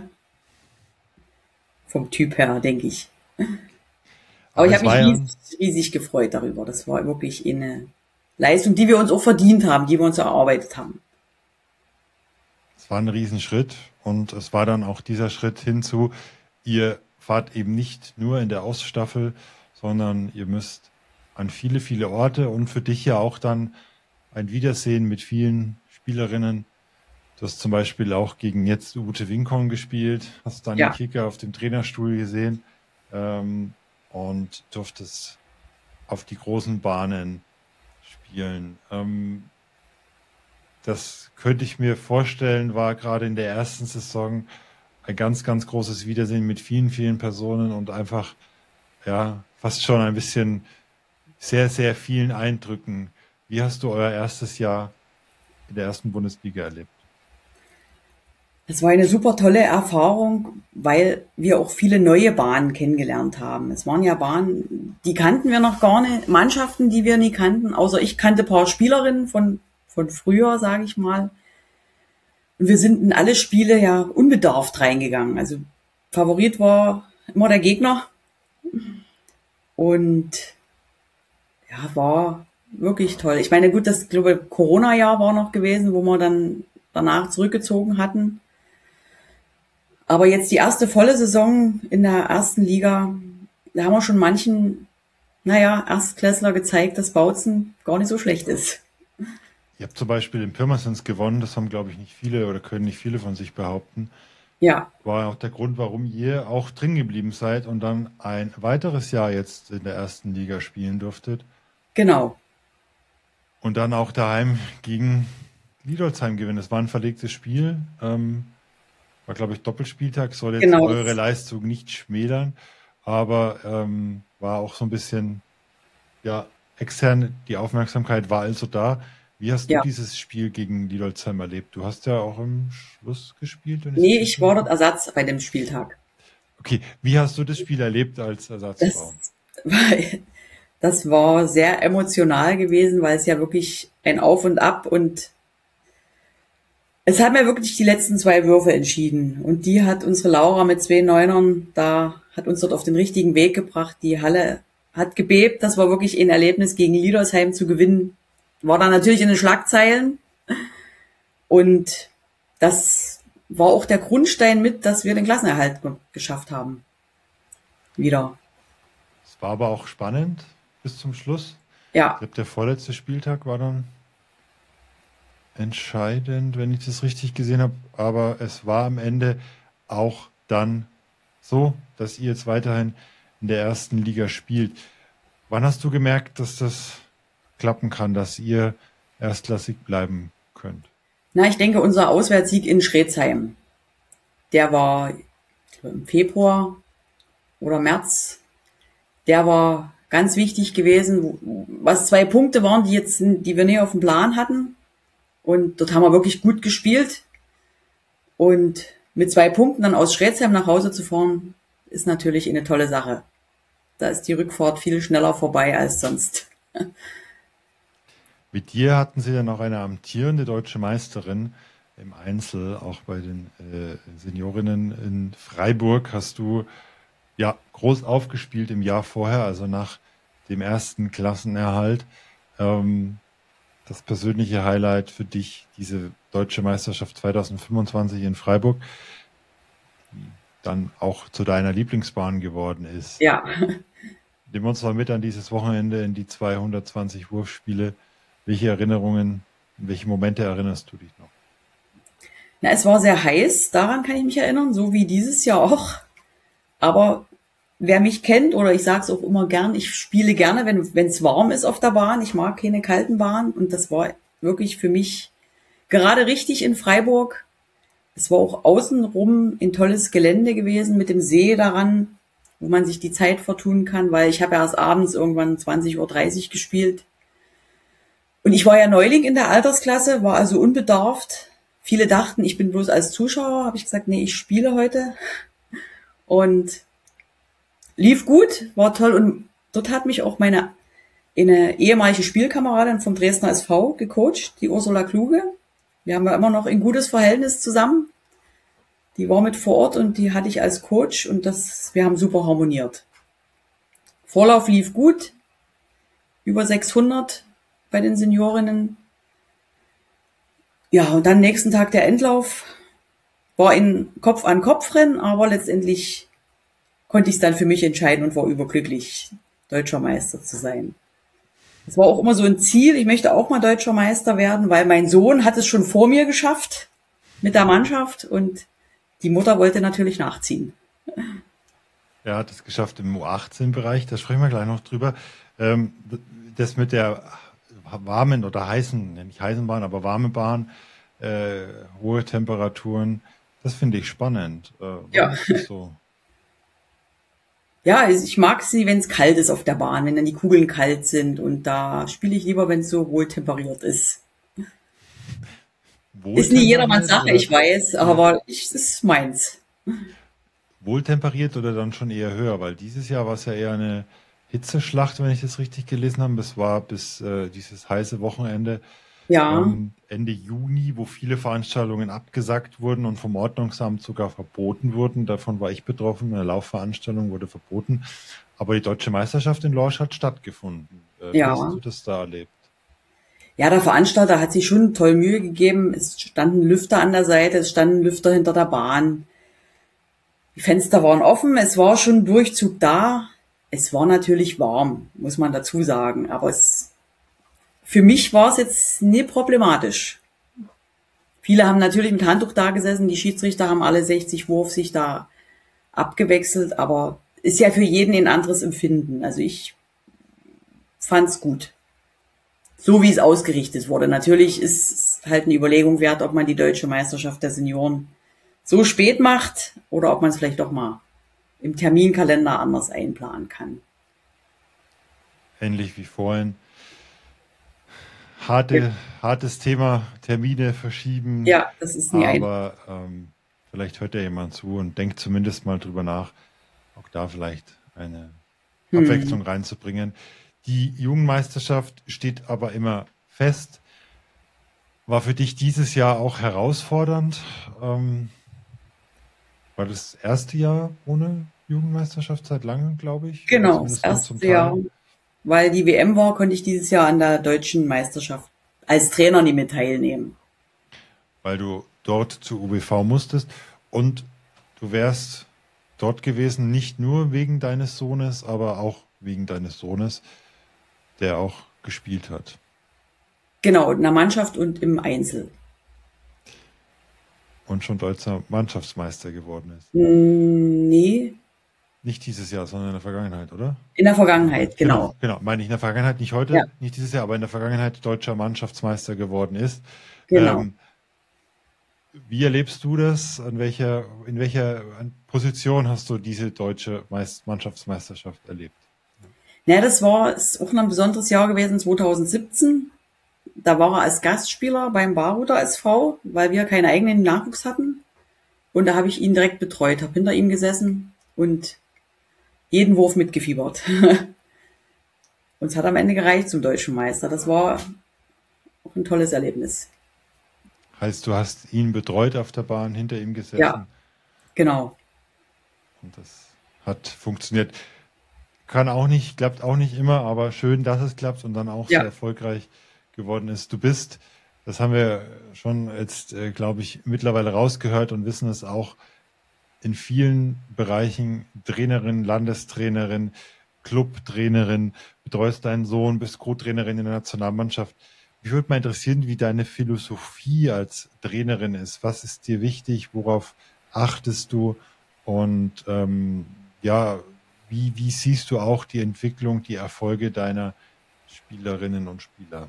Vom Typ her, denke ich. Aber ich habe mich riesig gefreut darüber. Das war wirklich eine Leistung, die wir uns auch verdient haben, die wir uns erarbeitet haben. Es war ein Riesenschritt und es war dann auch dieser Schritt hinzu, ihr fahrt eben nicht nur in der Oststaffel, sondern ihr müsst an viele, viele Orte und für dich ja auch dann ein Wiedersehen mit vielen Spielerinnen. Du hast zum Beispiel auch gegen jetzt Ute Winkong gespielt, hast dann den Kicker auf dem Trainerstuhl gesehen und durftest auf die großen Bahnen spielen. Das könnte ich mir vorstellen, war gerade in der ersten Saison ein ganz, ganz großes Wiedersehen mit vielen, vielen Personen und einfach, ja, fast schon ein bisschen sehr, sehr vielen Eindrücken. Wie hast du euer erstes Jahr in der ersten Bundesliga erlebt? Es war eine super tolle Erfahrung, weil wir auch viele neue Bahnen kennengelernt haben. Es waren ja Bahnen, die kannten wir noch gar nicht, Mannschaften, die wir nie kannten, außer ich kannte ein paar Spielerinnen von früher, sage ich mal. Und wir sind in alle Spiele ja unbedarft reingegangen. Also Favorit war immer der Gegner. Und ja, war wirklich toll. Ich meine, gut, das, glaube ich, Corona-Jahr war noch gewesen, wo wir dann danach zurückgezogen hatten. Aber jetzt die erste volle Saison in der ersten Liga, da haben wir schon manchen, Erstklässler gezeigt, dass Bautzen gar nicht so schlecht ist. Ihr habt zum Beispiel in Pirmasens gewonnen, das haben, glaube ich, nicht viele oder können nicht viele von sich behaupten. Ja. War auch der Grund, warum ihr auch drin geblieben seid und dann ein weiteres Jahr jetzt in der ersten Liga spielen durftet. Genau. Und dann auch daheim gegen Lidolsheim gewinnen. Das war ein verlegtes Spiel. War, glaube ich, Doppelspieltag, soll jetzt eure Leistung nicht schmälern, aber war auch so ein bisschen, ja, extern, die Aufmerksamkeit war also da. Wie hast du dieses Spiel gegen Lidolsheim erlebt? Du hast ja auch im Schluss gespielt. Nee, ich war dort Ersatz bei dem Spieltag. Okay, wie hast du das Spiel erlebt als Ersatzfrau? Das war sehr emotional gewesen, weil es ja wirklich ein Auf und Ab und es hat mir wirklich die letzten 2 Würfe entschieden. Und die hat unsere Laura mit 2 Neunern, hat uns dort auf den richtigen Weg gebracht. Die Halle hat gebebt. Das war wirklich ein Erlebnis, gegen Lidolsheim zu gewinnen. War dann natürlich in den Schlagzeilen. Und das war auch der Grundstein mit, dass wir den Klassenerhalt geschafft haben. Wieder. Es war aber auch spannend bis zum Schluss. Ja. Ich glaube, der vorletzte Spieltag war dann entscheidend, wenn ich das richtig gesehen habe. Aber es war am Ende auch dann so, dass ihr jetzt weiterhin in der ersten Liga spielt. Wann hast du gemerkt, dass das klappen kann, dass ihr erstklassig bleiben könnt? Ich denke, unser Auswärtssieg in Schredsheim, der war im Februar oder März, der war ganz wichtig gewesen, was 2 Punkte waren, die wir nicht auf dem Plan hatten. Und dort haben wir wirklich gut gespielt. Und mit 2 Punkten dann aus Schredsheim nach Hause zu fahren, ist natürlich eine tolle Sache. Da ist die Rückfahrt viel schneller vorbei als sonst. Mit dir hatten sie dann auch eine amtierende deutsche Meisterin im Einzel, auch bei den Seniorinnen in Freiburg hast du ja groß aufgespielt im Jahr vorher, also nach dem ersten Klassenerhalt. Das persönliche Highlight für dich, diese deutsche Meisterschaft 2025 in Freiburg, die dann auch zu deiner Lieblingsbahn geworden ist. Ja. Nehmen wir uns mal mit an dieses Wochenende in die 220 Wurfspiele. Welche Erinnerungen, welche Momente erinnerst du dich noch? Na, es war sehr heiß, daran kann ich mich erinnern, so wie dieses Jahr auch. Aber wer mich kennt, oder ich sage es auch immer gern, ich spiele gerne, wenn es warm ist auf der Bahn. Ich mag keine kalten Bahnen und das war wirklich für mich gerade richtig in Freiburg. Es war auch außenrum ein tolles Gelände gewesen mit dem See daran, wo man sich die Zeit vertun kann, weil ich habe ja erst abends irgendwann 20:30 Uhr gespielt. Und ich war ja Neuling in der Altersklasse, war also unbedarft. Viele dachten, ich bin bloß als Zuschauer. Habe ich gesagt, nee, ich spiele heute. Und lief gut, war toll. Und dort hat mich auch eine ehemalige Spielkameradin vom Dresdner SV gecoacht, die Ursula Kluge. Wir haben ja immer noch ein gutes Verhältnis zusammen. Die war mit vor Ort und die hatte ich als Coach und wir haben super harmoniert. Vorlauf lief gut, über 600 bei den Seniorinnen. Ja, und dann nächsten Tag der Endlauf. War in Kopf-an-Kopf-Rennen, aber letztendlich konnte ich es dann für mich entscheiden und war überglücklich, deutscher Meister zu sein. Das war auch immer so ein Ziel, ich möchte auch mal deutscher Meister werden, weil mein Sohn hat es schon vor mir geschafft mit der Mannschaft und die Mutter wollte natürlich nachziehen. Er hat es geschafft im U18-Bereich, da sprechen wir gleich noch drüber. Das mit der warmen oder heißen, nicht heißen Bahn, aber warme Bahn, hohe Temperaturen, das finde ich spannend. Ja. So? Ja, ich mag sie, wenn es kalt ist auf der Bahn, wenn dann die Kugeln kalt sind und da spiele ich lieber, wenn es so wohltemperiert ist. Ist nie jedermanns Sache, ich weiß, aber es ist meins. Wohltemperiert oder dann schon eher höher? Weil dieses Jahr war es ja eher eine Hitzeschlacht, wenn ich das richtig gelesen habe. Es war bis dieses heiße Wochenende Ende Juni, wo viele Veranstaltungen abgesagt wurden und vom Ordnungsamt sogar verboten wurden. Davon war ich betroffen. Eine Laufveranstaltung wurde verboten. Aber die Deutsche Meisterschaft in Lorsch hat stattgefunden. Wie hast du das da erlebt? Ja, der Veranstalter hat sich schon toll Mühe gegeben. Es standen Lüfter an der Seite, es standen Lüfter hinter der Bahn. Die Fenster waren offen, es war schon Durchzug da. Es war natürlich warm, muss man dazu sagen. Aber für mich war es jetzt nie problematisch. Viele haben natürlich mit Handtuch da gesessen, die Schiedsrichter haben alle 60 Wurf sich da abgewechselt, aber ist ja für jeden ein anderes Empfinden. Also ich fand's gut. So wie es ausgerichtet wurde. Natürlich ist es halt eine Überlegung wert, ob man die deutsche Meisterschaft der Senioren so spät macht oder ob man es vielleicht doch mal im Terminkalender anders einplanen kann. Ähnlich wie vorhin. Hartes Thema, Termine verschieben. Ja, das ist nie aber vielleicht hört ja jemand zu und denkt zumindest mal drüber nach, auch da vielleicht eine Abwechslung reinzubringen. Die Jugendmeisterschaft steht aber immer fest. War für dich dieses Jahr auch herausfordernd? War das erste Jahr ohne Jugendmeisterschaft seit langem, glaube ich? Genau, das erste Jahr. Weil die WM war, konnte ich dieses Jahr an der deutschen Meisterschaft als Trainer nicht mehr teilnehmen. Weil du dort zur UBV musstest und du wärst dort gewesen, nicht nur wegen deines Sohnes, aber auch wegen deines Sohnes, der auch gespielt hat. Genau, in der Mannschaft und im Einzel. Und schon deutscher Mannschaftsmeister geworden ist. Nee. Nicht dieses Jahr, sondern in der Vergangenheit, oder? In der Vergangenheit, genau. Genau, meine ich in der Vergangenheit, nicht heute, nicht dieses Jahr, aber in der Vergangenheit deutscher Mannschaftsmeister geworden ist. Genau. Wie erlebst du das? In welcher Position hast du diese deutsche Mannschaftsmeisterschaft erlebt? Ja, das war auch noch ein besonderes Jahr gewesen, 2017. Da war er als Gastspieler beim Barhuter SV, weil wir keinen eigenen Nachwuchs hatten. Und da habe ich ihn direkt betreut, habe hinter ihm gesessen und jeden Wurf mitgefiebert. Und es hat am Ende gereicht zum deutschen Meister. Das war auch ein tolles Erlebnis. Heißt, du hast ihn betreut auf der Bahn, hinter ihm gesessen? Ja, genau. Und das hat funktioniert. Klappt auch nicht immer, aber schön, dass es klappt und dann auch so Ja, erfolgreich geworden ist. Du bist, das haben wir schon jetzt, glaube ich, mittlerweile rausgehört und wissen es auch, in vielen Bereichen Trainerin, Landestrainerin, Clubtrainerin, betreust deinen Sohn, bist Co-Trainerin in der Nationalmannschaft. Mich würde mal interessieren, wie deine Philosophie als Trainerin ist. Was ist dir wichtig? Worauf achtest du? Und ja, wie siehst du auch die Entwicklung, die Erfolge deiner Spielerinnen und Spieler?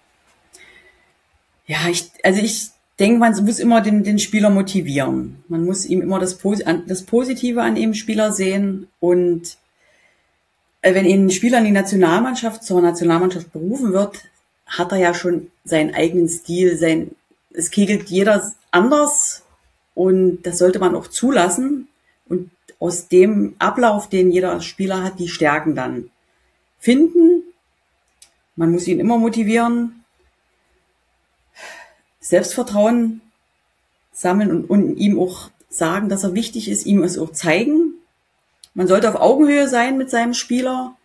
ja, ich denke, man muss immer den Spieler motivieren. Man muss ihm immer das Positive an dem Spieler sehen. Und wenn ein Spieler in die Nationalmannschaft, zur Nationalmannschaft berufen wird, hat er ja schon seinen eigenen Stil, es kegelt jeder anders und das sollte man auch zulassen. Und aus dem Ablauf, den jeder Spieler hat, die Stärken dann finden. Man muss ihn immer motivieren, Selbstvertrauen sammeln und ihm auch sagen, dass er wichtig ist, ihm es auch zeigen. Man sollte auf Augenhöhe sein mit seinem Spieler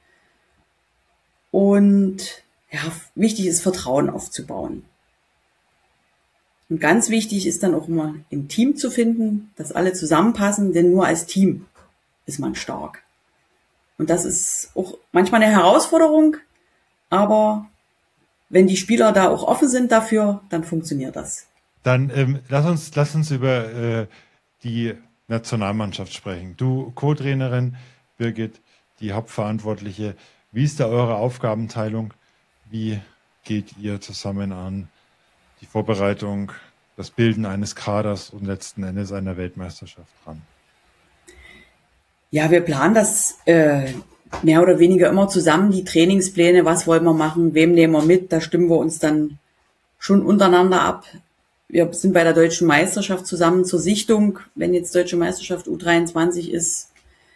und ja, wichtig ist, Vertrauen aufzubauen. Und ganz wichtig ist dann auch immer, ein Team zu finden, dass alle zusammenpassen, denn nur als Team ist man stark. Und das ist auch manchmal eine Herausforderung, aber wenn die Spieler da auch offen sind dafür, dann funktioniert das. Dann lass uns über die Nationalmannschaft sprechen. Du, Co-Trainerin, Birgit, die Hauptverantwortliche. Wie ist da eure Aufgabenteilung? Wie geht ihr zusammen an die Vorbereitung, das Bilden eines Kaders und letzten Endes einer Weltmeisterschaft ran? Ja, wir planen das mehr oder weniger immer zusammen, die Trainingspläne, was wollen wir machen, wem nehmen wir mit, da stimmen wir uns dann schon untereinander ab. Wir sind bei der Deutschen Meisterschaft zusammen zur Sichtung, wenn jetzt Deutsche Meisterschaft U23 ist.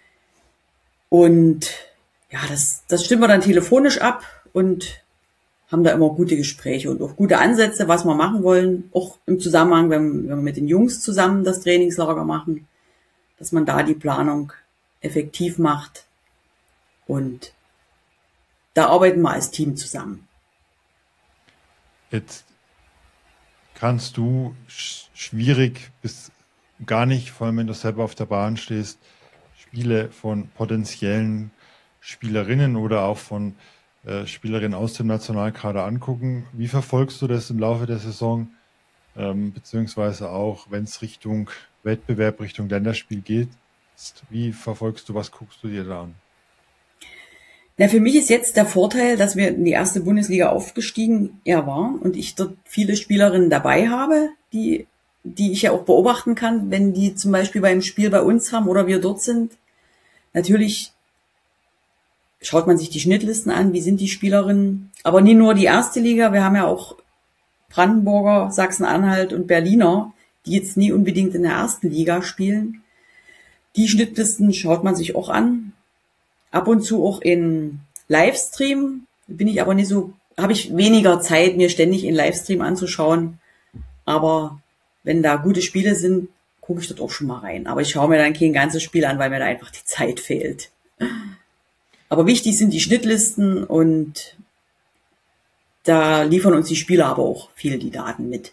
Und ja, das stimmen wir dann telefonisch ab und haben da immer gute Gespräche und auch gute Ansätze, was wir machen wollen. Auch im Zusammenhang, wenn wir mit den Jungs zusammen das Trainingslager machen, dass man da die Planung effektiv macht. Und da arbeiten wir als Team zusammen. Jetzt kannst du schwierig bis gar nicht, vor allem wenn du selber auf der Bahn stehst, Spiele von potenziellen Spielerinnen oder auch von Spielerinnen aus dem Nationalkader angucken. Wie verfolgst du das im Laufe der Saison, beziehungsweise auch, wenn es Richtung Wettbewerb, Richtung Länderspiel geht? Wie verfolgst du, was guckst du dir da an? Na, für mich ist jetzt der Vorteil, dass wir in die erste Bundesliga aufgestiegen waren und ich dort viele Spielerinnen dabei habe, die ich ja auch beobachten kann, wenn die zum Beispiel beim Spiel bei uns haben oder wir dort sind. Natürlich schaut man sich die Schnittlisten an, wie sind die Spielerinnen, aber nie nur die erste Liga, wir haben ja auch Brandenburger, Sachsen-Anhalt und Berliner, die jetzt nie unbedingt in der ersten Liga spielen. Die Schnittlisten schaut man sich auch an. Ab und zu auch in Livestream bin ich aber nicht so, habe ich weniger Zeit, mir ständig in Livestream anzuschauen. Aber wenn da gute Spiele sind, gucke ich dort auch schon mal rein. Aber ich schaue mir dann kein ganzes Spiel an, weil mir da einfach die Zeit fehlt. Aber wichtig sind die Schnittlisten und da liefern uns die Spieler aber auch viel die Daten mit.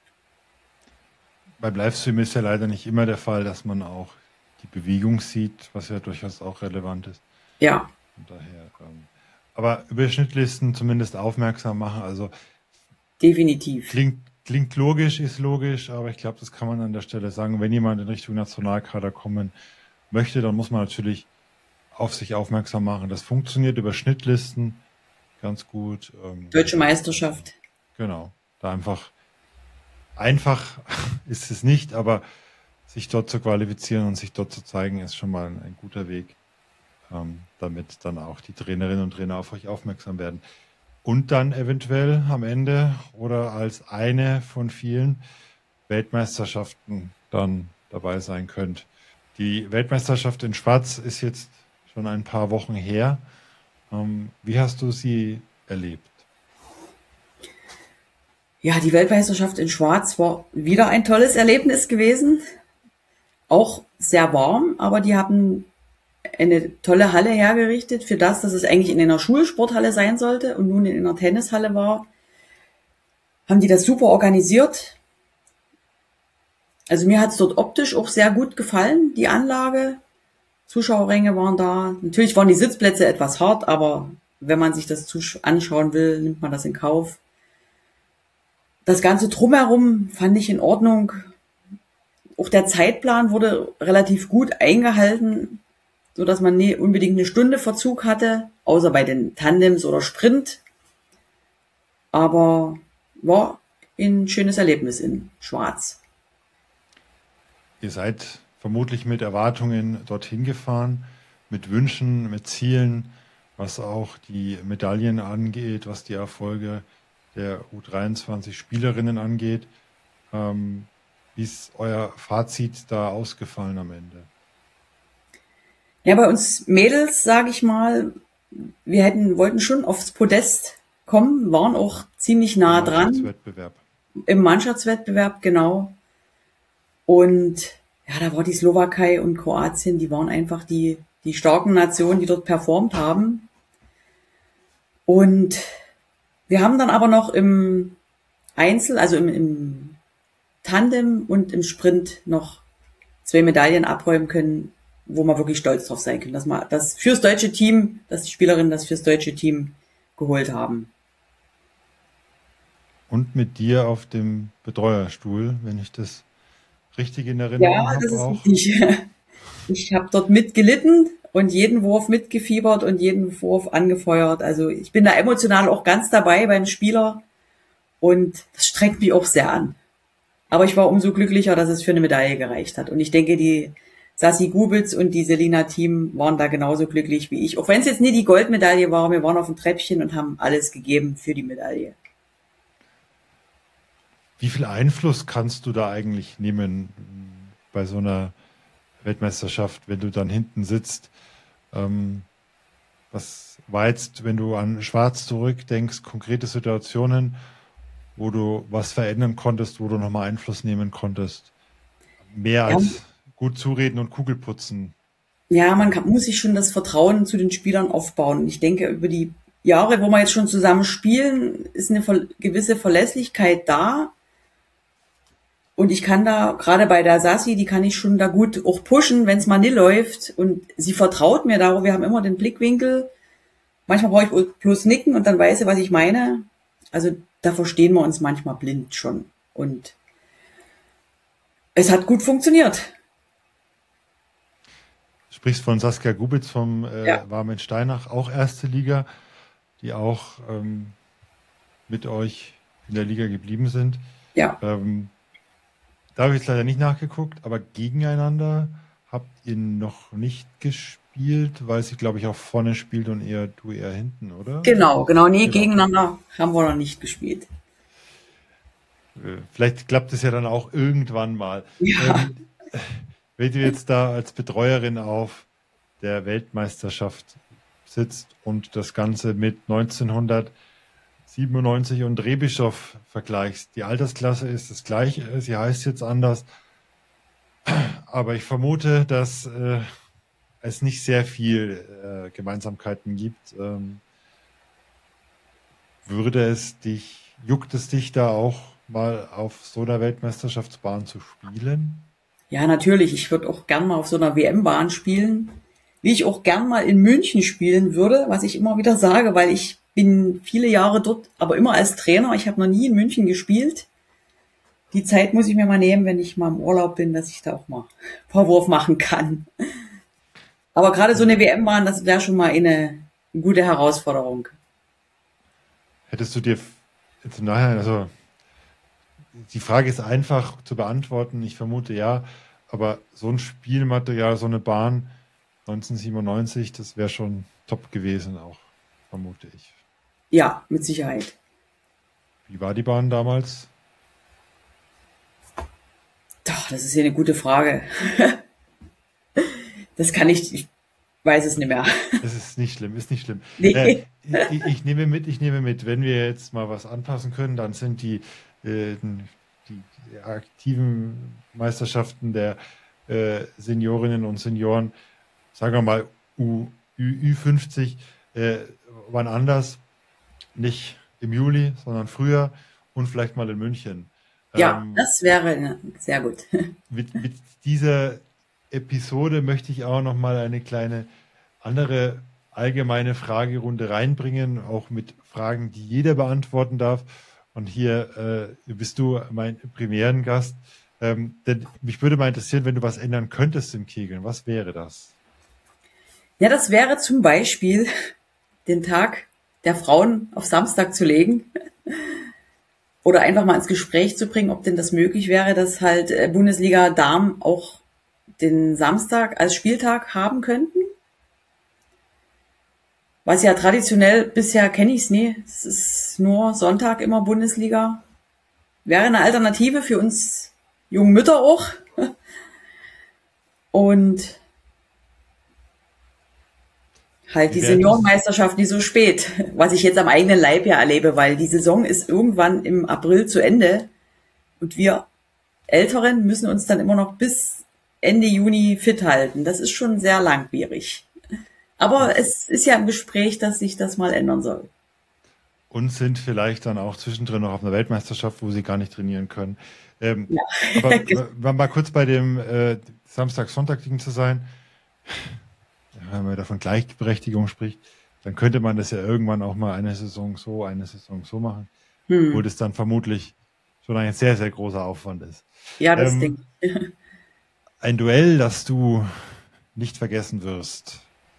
Beim Livestream ist ja leider nicht immer der Fall, dass man auch die Bewegung sieht, was ja durchaus auch relevant ist. Ja. Und daher, aber über Schnittlisten zumindest aufmerksam machen, also Definitiv. Klingt logisch, ist logisch, aber ich glaube, das kann man an der Stelle sagen. Wenn jemand in Richtung Nationalkader kommen möchte, dann muss man natürlich auf sich aufmerksam machen. Das funktioniert über Schnittlisten ganz gut. Deutsche Meisterschaft. Genau. Da einfach ist es nicht, aber sich dort zu qualifizieren und sich dort zu zeigen, ist schon mal ein guter Weg, damit dann auch die Trainerinnen und Trainer auf euch aufmerksam werden. Und dann eventuell am Ende oder als eine von vielen Weltmeisterschaften dann dabei sein könnt. Die Weltmeisterschaft in Schwaz ist jetzt schon ein paar Wochen her. Wie hast du sie erlebt? Ja, die Weltmeisterschaft in Schwarz war wieder ein tolles Erlebnis gewesen. Auch sehr warm, aber die haben eine tolle Halle hergerichtet für das, dass es eigentlich in einer Schulsporthalle sein sollte und nun in einer Tennishalle war. Haben die das super organisiert. Also mir hat es dort optisch auch sehr gut gefallen, die Anlage. Zuschauerränge waren da. Natürlich waren die Sitzplätze etwas hart, aber wenn man sich das anschauen will, nimmt man das in Kauf. Das Ganze drumherum fand ich in Ordnung. Auch der Zeitplan wurde relativ gut eingehalten, so dass man nie unbedingt eine Stunde Verzug hatte, außer bei den Tandems oder Sprint. Aber war ein schönes Erlebnis in Schwarz. Ihr seid vermutlich mit Erwartungen dorthin gefahren, mit Wünschen, mit Zielen, was auch die Medaillen angeht, was die Erfolge der U23-Spielerinnen angeht. Wie ist euer Fazit da ausgefallen am Ende? Ja, bei uns Mädels, sage ich mal, wollten schon aufs Podest kommen, waren auch ziemlich nah dran. Im Mannschaftswettbewerb, genau. Und ja, da war die Slowakei und Kroatien, die waren einfach die starken Nationen, die dort performt haben. Und wir haben dann aber noch im Einzel, also im Tandem und im Sprint noch 2 Medaillen abräumen können, wo wir wirklich stolz drauf sein können, dass wir das fürs deutsche Team, dass die Spielerinnen das fürs deutsche Team geholt haben. Und mit dir auf dem Betreuerstuhl, wenn ich das richtig in Erinnerung habe. Ja, das ist richtig. Ich habe dort mitgelitten und jeden Wurf mitgefiebert und jeden Wurf angefeuert. Also ich bin da emotional auch ganz dabei beim Spieler und das strengt mich auch sehr an. Aber ich war umso glücklicher, dass es für eine Medaille gereicht hat. Und ich denke, die Sassi Gubitz und die Selina Thiem waren da genauso glücklich wie ich. Auch wenn es jetzt nie die Goldmedaille war, wir waren auf dem Treppchen und haben alles gegeben für die Medaille. Wie viel Einfluss kannst du da eigentlich nehmen bei so einer Weltmeisterschaft, wenn du dann hinten sitzt? Was war jetzt, wenn du an Schwarz zurückdenkst, konkrete Situationen, wo du was verändern konntest, wo du nochmal Einfluss nehmen konntest? Mehr als gut zureden und Kugel putzen. Ja, muss sich schon das Vertrauen zu den Spielern aufbauen. Ich denke, über die Jahre, wo wir jetzt schon zusammen spielen, ist eine gewisse Verlässlichkeit da. Und ich kann da, gerade bei der Sassi, die kann ich schon da gut auch pushen, wenn es mal nicht läuft. Und sie vertraut mir da, wir haben immer den Blickwinkel. Manchmal brauche ich bloß nicken und dann weiß sie, was ich meine. Also da verstehen wir uns manchmal blind schon. Und es hat gut funktioniert. Du sprichst von Saskia Gubitz vom Warmen Steinach, auch erste Liga, die auch mit euch in der Liga geblieben sind. Ja. Da habe ich jetzt leider nicht nachgeguckt, aber gegeneinander habt ihr noch nicht gespielt, weil sie, glaube ich, auch vorne spielt und du eher hinten, oder? Genau. Nee, gegeneinander haben wir noch nicht gespielt. Vielleicht klappt es ja dann auch irgendwann mal. Ja. Wenn du jetzt da als Betreuerin auf der Weltmeisterschaft sitzt und das Ganze mit 1997 und Rehbischof vergleichst. Die Altersklasse ist das gleiche, sie heißt jetzt anders, aber ich vermute, dass es nicht sehr viel Gemeinsamkeiten gibt. Juckt es dich da auch mal auf so einer Weltmeisterschaftsbahn zu spielen? Ja, natürlich. Ich würde auch gern mal auf so einer WM-Bahn spielen, wie ich auch gern mal in München spielen würde, was ich immer wieder sage, weil ich bin viele Jahre dort, aber immer als Trainer. Ich habe noch nie in München gespielt. Die Zeit muss ich mir mal nehmen, wenn ich mal im Urlaub bin, dass ich da auch mal ein paar Wurf machen kann. Aber gerade so eine WM-Bahn, das wäre schon mal eine gute Herausforderung. Hättest du dir jetzt im Nachhinein, also die Frage ist einfach zu beantworten, ich vermute ja, aber so ein Spielmaterial, so eine Bahn 1997, das wäre schon top gewesen auch, vermute ich. Ja, mit Sicherheit. Wie war die Bahn damals? Doch, das ist ja eine gute Frage. Ich weiß es nicht mehr. Das ist nicht schlimm, ist nicht schlimm. Nee. Ich nehme mit, wenn wir jetzt mal was anpassen können, dann sind die die aktiven Meisterschaften der Seniorinnen und Senioren, sagen wir mal Ü50, waren anders. Nicht im Juli, sondern früher und vielleicht mal in München. Ja, das wäre sehr gut. Mit dieser Episode möchte ich auch noch mal eine kleine andere allgemeine Fragerunde reinbringen, auch mit Fragen, die jeder beantworten darf. Und hier bist du mein primären Gast. Denn mich würde mal interessieren, wenn du was ändern könntest im Kegeln, was wäre das? Ja, das wäre zum Beispiel den Tag der Frauen auf Samstag zu legen oder einfach mal ins Gespräch zu bringen, ob denn das möglich wäre, dass halt Bundesliga Damen auch den Samstag als Spieltag haben könnten. Was ja traditionell, bisher kenne ich es nie, es ist nur Sonntag immer Bundesliga. Wäre eine Alternative für uns jungen Mütter auch. Und halt die Seniorenmeisterschaft nicht so spät, was ich jetzt am eigenen Leib ja erlebe, weil die Saison ist irgendwann im April zu Ende und wir Älteren müssen uns dann immer noch bis Ende Juni fit halten. Das ist schon sehr langwierig. Aber es ist ja im Gespräch, dass sich das mal ändern soll. Und sind vielleicht dann auch zwischendrin noch auf einer Weltmeisterschaft, wo sie gar nicht trainieren können. Ja. Aber mal kurz bei dem Samstag-Sonntag-Ding zu sein, wenn man da von Gleichberechtigung spricht, dann könnte man das ja irgendwann auch mal eine Saison so machen, wo das dann vermutlich schon ein sehr, sehr großer Aufwand ist. Ja, das denke ich. Ein Duell, das du nicht vergessen wirst.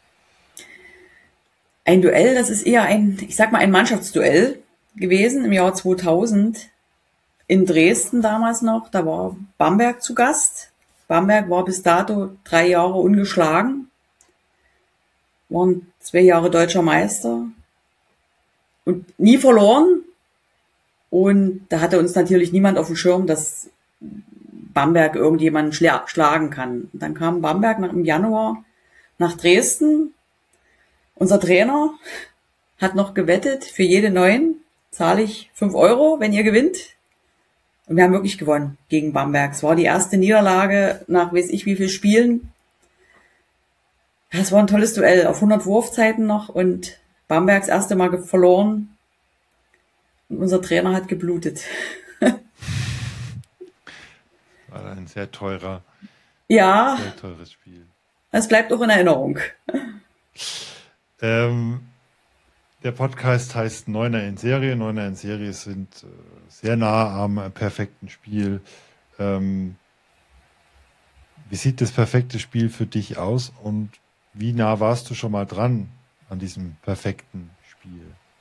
Ein Duell, das ist eher ein Mannschaftsduell gewesen im Jahr 2000 in Dresden damals noch. Da war Bamberg zu Gast. Bamberg war bis dato 3 Jahre ungeschlagen, waren 2 Jahre deutscher Meister und nie verloren. Und da hatte uns natürlich niemand auf dem Schirm, dass Bamberg irgendjemanden schlagen kann. Und dann kam Bamberg im Januar nach Dresden. Unser Trainer hat noch gewettet, für jede 9 zahle ich 5 €, wenn ihr gewinnt. Und wir haben wirklich gewonnen gegen Bamberg. Es war die erste Niederlage nach weiß ich wie viel Spielen. Das war ein tolles Duell auf 100 Wurfzeiten noch und Bambergs erste Mal verloren. Und unser Trainer hat geblutet. War ein sehr teures Spiel. Es bleibt auch in Erinnerung. Der Podcast heißt Neuner in Serie. Neuner in Serie sind sehr nah am perfekten Spiel. Wie sieht das perfekte Spiel für dich aus und wie nah warst du schon mal dran an diesem perfekten Spiel?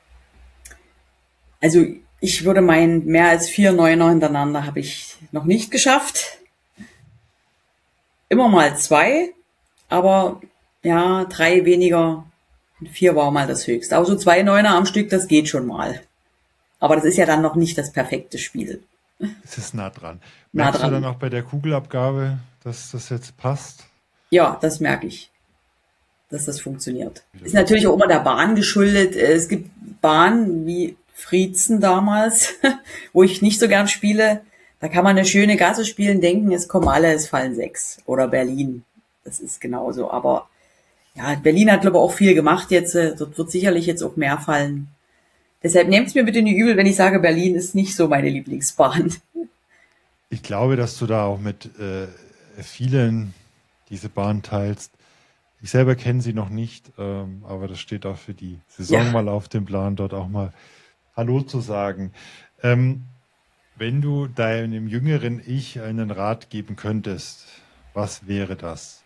Also ich würde meinen, mehr als 4 Neuner hintereinander habe ich noch nicht geschafft. Immer mal 2, aber ja, 3 weniger. 4 war mal das Höchste. Aber so 2 Neuner am Stück, das geht schon mal. Aber das ist ja dann noch nicht das perfekte Spiel. Es ist nah dran. Merkst du dann auch bei der Kugelabgabe, dass das jetzt passt? Ja, das merke ich, dass das funktioniert. Ist natürlich auch immer der Bahn geschuldet. Es gibt Bahnen wie Friezen damals, wo ich nicht so gern spiele. Da kann man eine schöne Gasse spielen, denken, es kommen alle, es fallen 6. Oder Berlin. Das ist genauso. Aber ja, Berlin hat, glaube ich, auch viel gemacht jetzt. Dort wird sicherlich jetzt auch mehr fallen. Deshalb nehmt es mir bitte nicht übel, wenn ich sage, Berlin ist nicht so meine Lieblingsbahn. Ich glaube, dass du da auch mit vielen diese Bahn teilst. Ich selber kenne sie noch nicht, aber das steht auch für die Saison mal auf dem Plan, dort auch mal Hallo zu sagen. Wenn du deinem jüngeren Ich einen Rat geben könntest, was wäre das?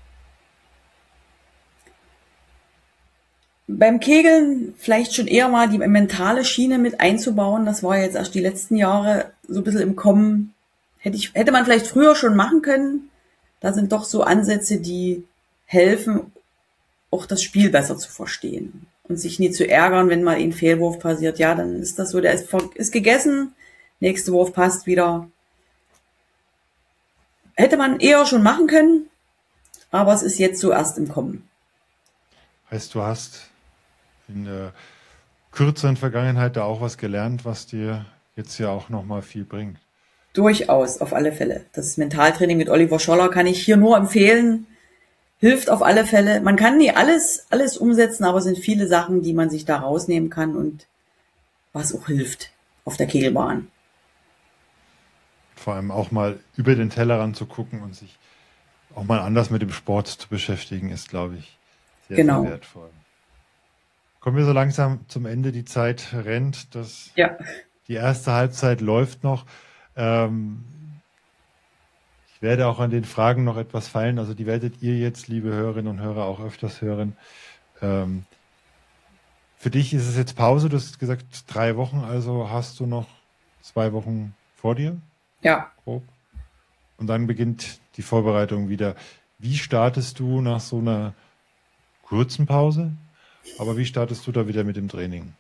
Beim Kegeln vielleicht schon eher mal die mentale Schiene mit einzubauen. Das war jetzt erst die letzten Jahre so ein bisschen im Kommen. Hätte man vielleicht früher schon machen können. Da sind doch so Ansätze, die helfen, auch das Spiel besser zu verstehen. Und sich nie zu ärgern, wenn mal ein Fehlwurf passiert. Ja, dann ist das so, der ist gegessen. Nächster Wurf passt wieder. Hätte man eher schon machen können. Aber es ist jetzt so erst im Kommen. Heißt, du hast in der kürzeren Vergangenheit da auch was gelernt, was dir jetzt ja auch nochmal viel bringt. Durchaus, auf alle Fälle. Das Mentaltraining mit Oliver Scholler kann ich hier nur empfehlen. Hilft auf alle Fälle. Man kann nie alles umsetzen, aber es sind viele Sachen, die man sich da rausnehmen kann und was auch hilft auf der Kegelbahn. Vor allem auch mal über den Tellerrand zu gucken und sich auch mal anders mit dem Sport zu beschäftigen, ist, glaube ich, sehr, Genau. sehr wertvoll. Kommen wir so langsam zum Ende. Die Zeit rennt. Ja. Die erste Halbzeit läuft noch. Ich werde auch an den Fragen noch etwas feilen. Also die werdet ihr jetzt, liebe Hörerinnen und Hörer, auch öfters hören. Für dich ist es jetzt Pause. Du hast gesagt 3 Wochen, also hast du noch 2 Wochen vor dir? Ja. Grob. Und dann beginnt die Vorbereitung wieder. Wie startest du nach so einer kurzen Pause? Aber wie startest du da wieder mit dem Training?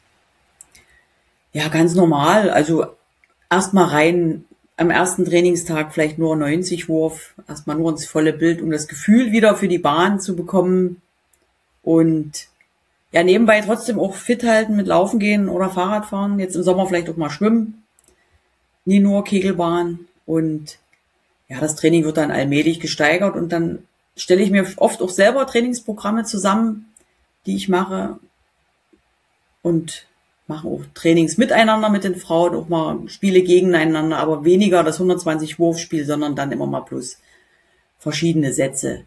Ja, ganz normal. Also erstmal rein am ersten Trainingstag vielleicht nur 90 Wurf, erstmal nur ins volle Bild, um das Gefühl wieder für die Bahn zu bekommen und ja, nebenbei trotzdem auch fit halten mit Laufen gehen oder Fahrradfahren, jetzt im Sommer vielleicht auch mal schwimmen, nie nur Kegelbahn und ja, das Training wird dann allmählich gesteigert und dann stelle ich mir oft auch selber Trainingsprogramme zusammen, die ich mache und mache auch Trainings miteinander mit den Frauen, auch mal Spiele gegeneinander, aber weniger das 120-Wurf-Spiel, sondern dann immer mal plus verschiedene Sätze.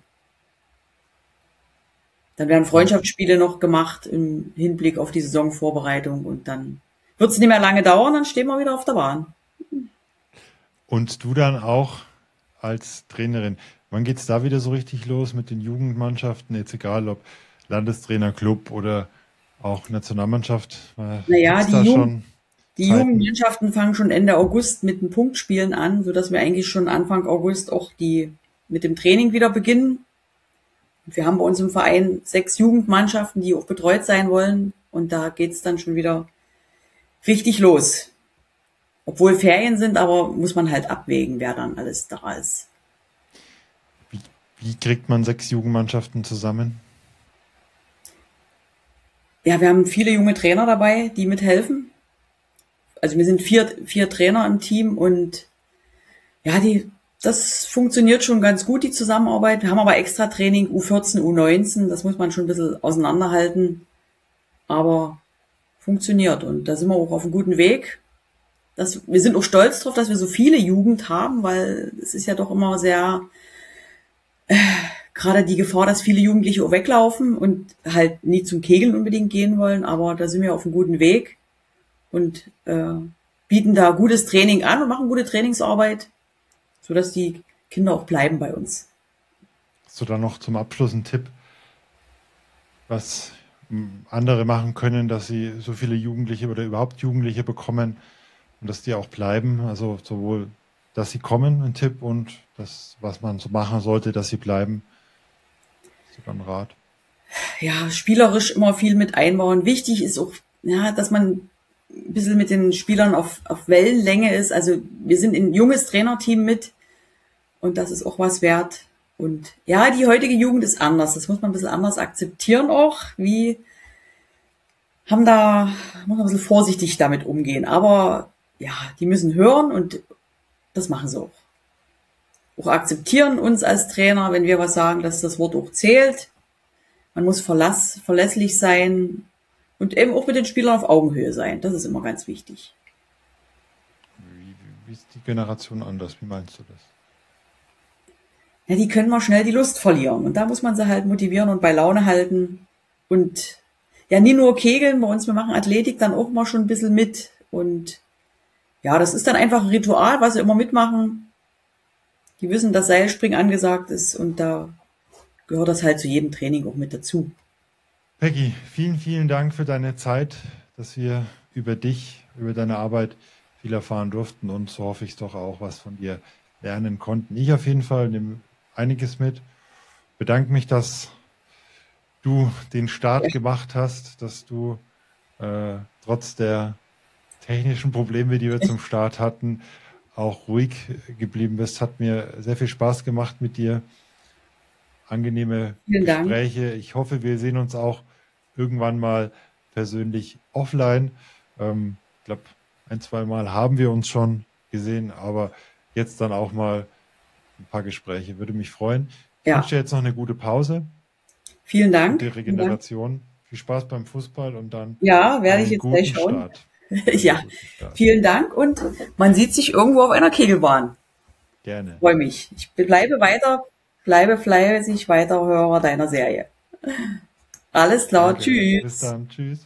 Dann werden Freundschaftsspiele noch gemacht im Hinblick auf die Saisonvorbereitung und dann wird es nicht mehr lange dauern, dann stehen wir wieder auf der Bahn. Und du dann auch als Trainerin, wann geht's da wieder so richtig los mit den Jugendmannschaften, jetzt egal ob Landestrainer, Club oder auch Nationalmannschaft? Naja, Gibt's da schon die Zeiten? Jugendmannschaften fangen schon Ende August mit den Punktspielen an, sodass wir eigentlich schon Anfang August auch mit dem Training wieder beginnen. Und wir haben bei uns im Verein 6 Jugendmannschaften, die auch betreut sein wollen. Und da geht's dann schon wieder richtig los. Obwohl Ferien sind, aber muss man halt abwägen, wer dann alles da ist. Wie kriegt man 6 Jugendmannschaften zusammen? Ja, wir haben viele junge Trainer dabei, die mithelfen. Also wir sind vier Trainer im Team und ja, das funktioniert schon ganz gut, die Zusammenarbeit. Wir haben aber extra Training U14, U19, das muss man schon ein bisschen auseinanderhalten. Aber funktioniert und da sind wir auch auf einem guten Weg. Wir sind auch stolz drauf, dass wir so viele Jugend haben, weil es ist ja doch immer sehr gerade die Gefahr, dass viele Jugendliche auch weglaufen und halt nie zum Kegeln unbedingt gehen wollen, aber da sind wir auf einem guten Weg und bieten da gutes Training an und machen gute Trainingsarbeit, sodass die Kinder auch bleiben bei uns. Hast du da noch zum Abschluss einen Tipp, was andere machen können, dass sie so viele Jugendliche oder überhaupt Jugendliche bekommen und dass die auch bleiben? Also sowohl, dass sie kommen, ein Tipp, und das, was man so machen sollte, dass sie bleiben. Hast du da einen Rat? Ja, spielerisch immer viel mit einbauen. Wichtig ist auch, ja, dass man ein bisschen mit den Spielern auf Wellenlänge ist. Also wir sind ein junges Trainerteam mit und das ist auch was wert. Und ja, die heutige Jugend ist anders. Das muss man ein bisschen anders akzeptieren auch. Muss man ein bisschen vorsichtig damit umgehen. Aber ja, die müssen hören und das machen sie auch. Auch akzeptieren uns als Trainer, wenn wir was sagen, dass das Wort auch zählt. Man muss verlässlich sein und eben auch mit den Spielern auf Augenhöhe sein. Das ist immer ganz wichtig. Wie ist die Generation anders? Wie meinst du das? Ja, die können mal schnell die Lust verlieren. Und da muss man sie halt motivieren und bei Laune halten. Und ja, nie nur Kegeln bei uns, wir machen Athletik dann auch mal schon ein bisschen mit. Und ja, das ist dann einfach ein Ritual, was sie immer mitmachen. Die wissen, dass Seilspringen angesagt ist und da gehört das halt zu jedem Training auch mit dazu. Peggy, vielen, vielen Dank für deine Zeit, dass wir über dich, über deine Arbeit viel erfahren durften und so hoffe ich doch auch was von dir lernen konnten. Ich auf jeden Fall nehme einiges mit. Bedanke mich, dass du den Start gemacht hast, dass du trotz der technischen Probleme, die wir zum Start hatten, auch ruhig geblieben bist. Hat mir sehr viel Spaß gemacht mit dir. Angenehme Gespräche. Ich hoffe, wir sehen uns auch irgendwann mal persönlich offline. Ich glaube, 2 Mal haben wir uns schon gesehen, aber jetzt dann auch mal ein paar Gespräche. Würde mich freuen. Ich wünsche dir jetzt noch eine gute Pause. Vielen Dank. Gute Regeneration. Viel Spaß beim Fußball und dann werde ich jetzt gleich schauen. Vielen Dank und man sieht sich irgendwo auf einer Kegelbahn. Gerne. Freue mich. Ich bleibe fleißig Weiterhörer deiner Serie. Alles klar, Danke. tschüss. Bis dann, tschüss.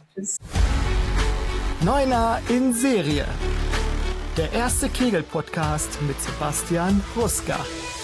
Neuner in Serie. Der erste Kegel-Podcast mit Sebastian Ruska.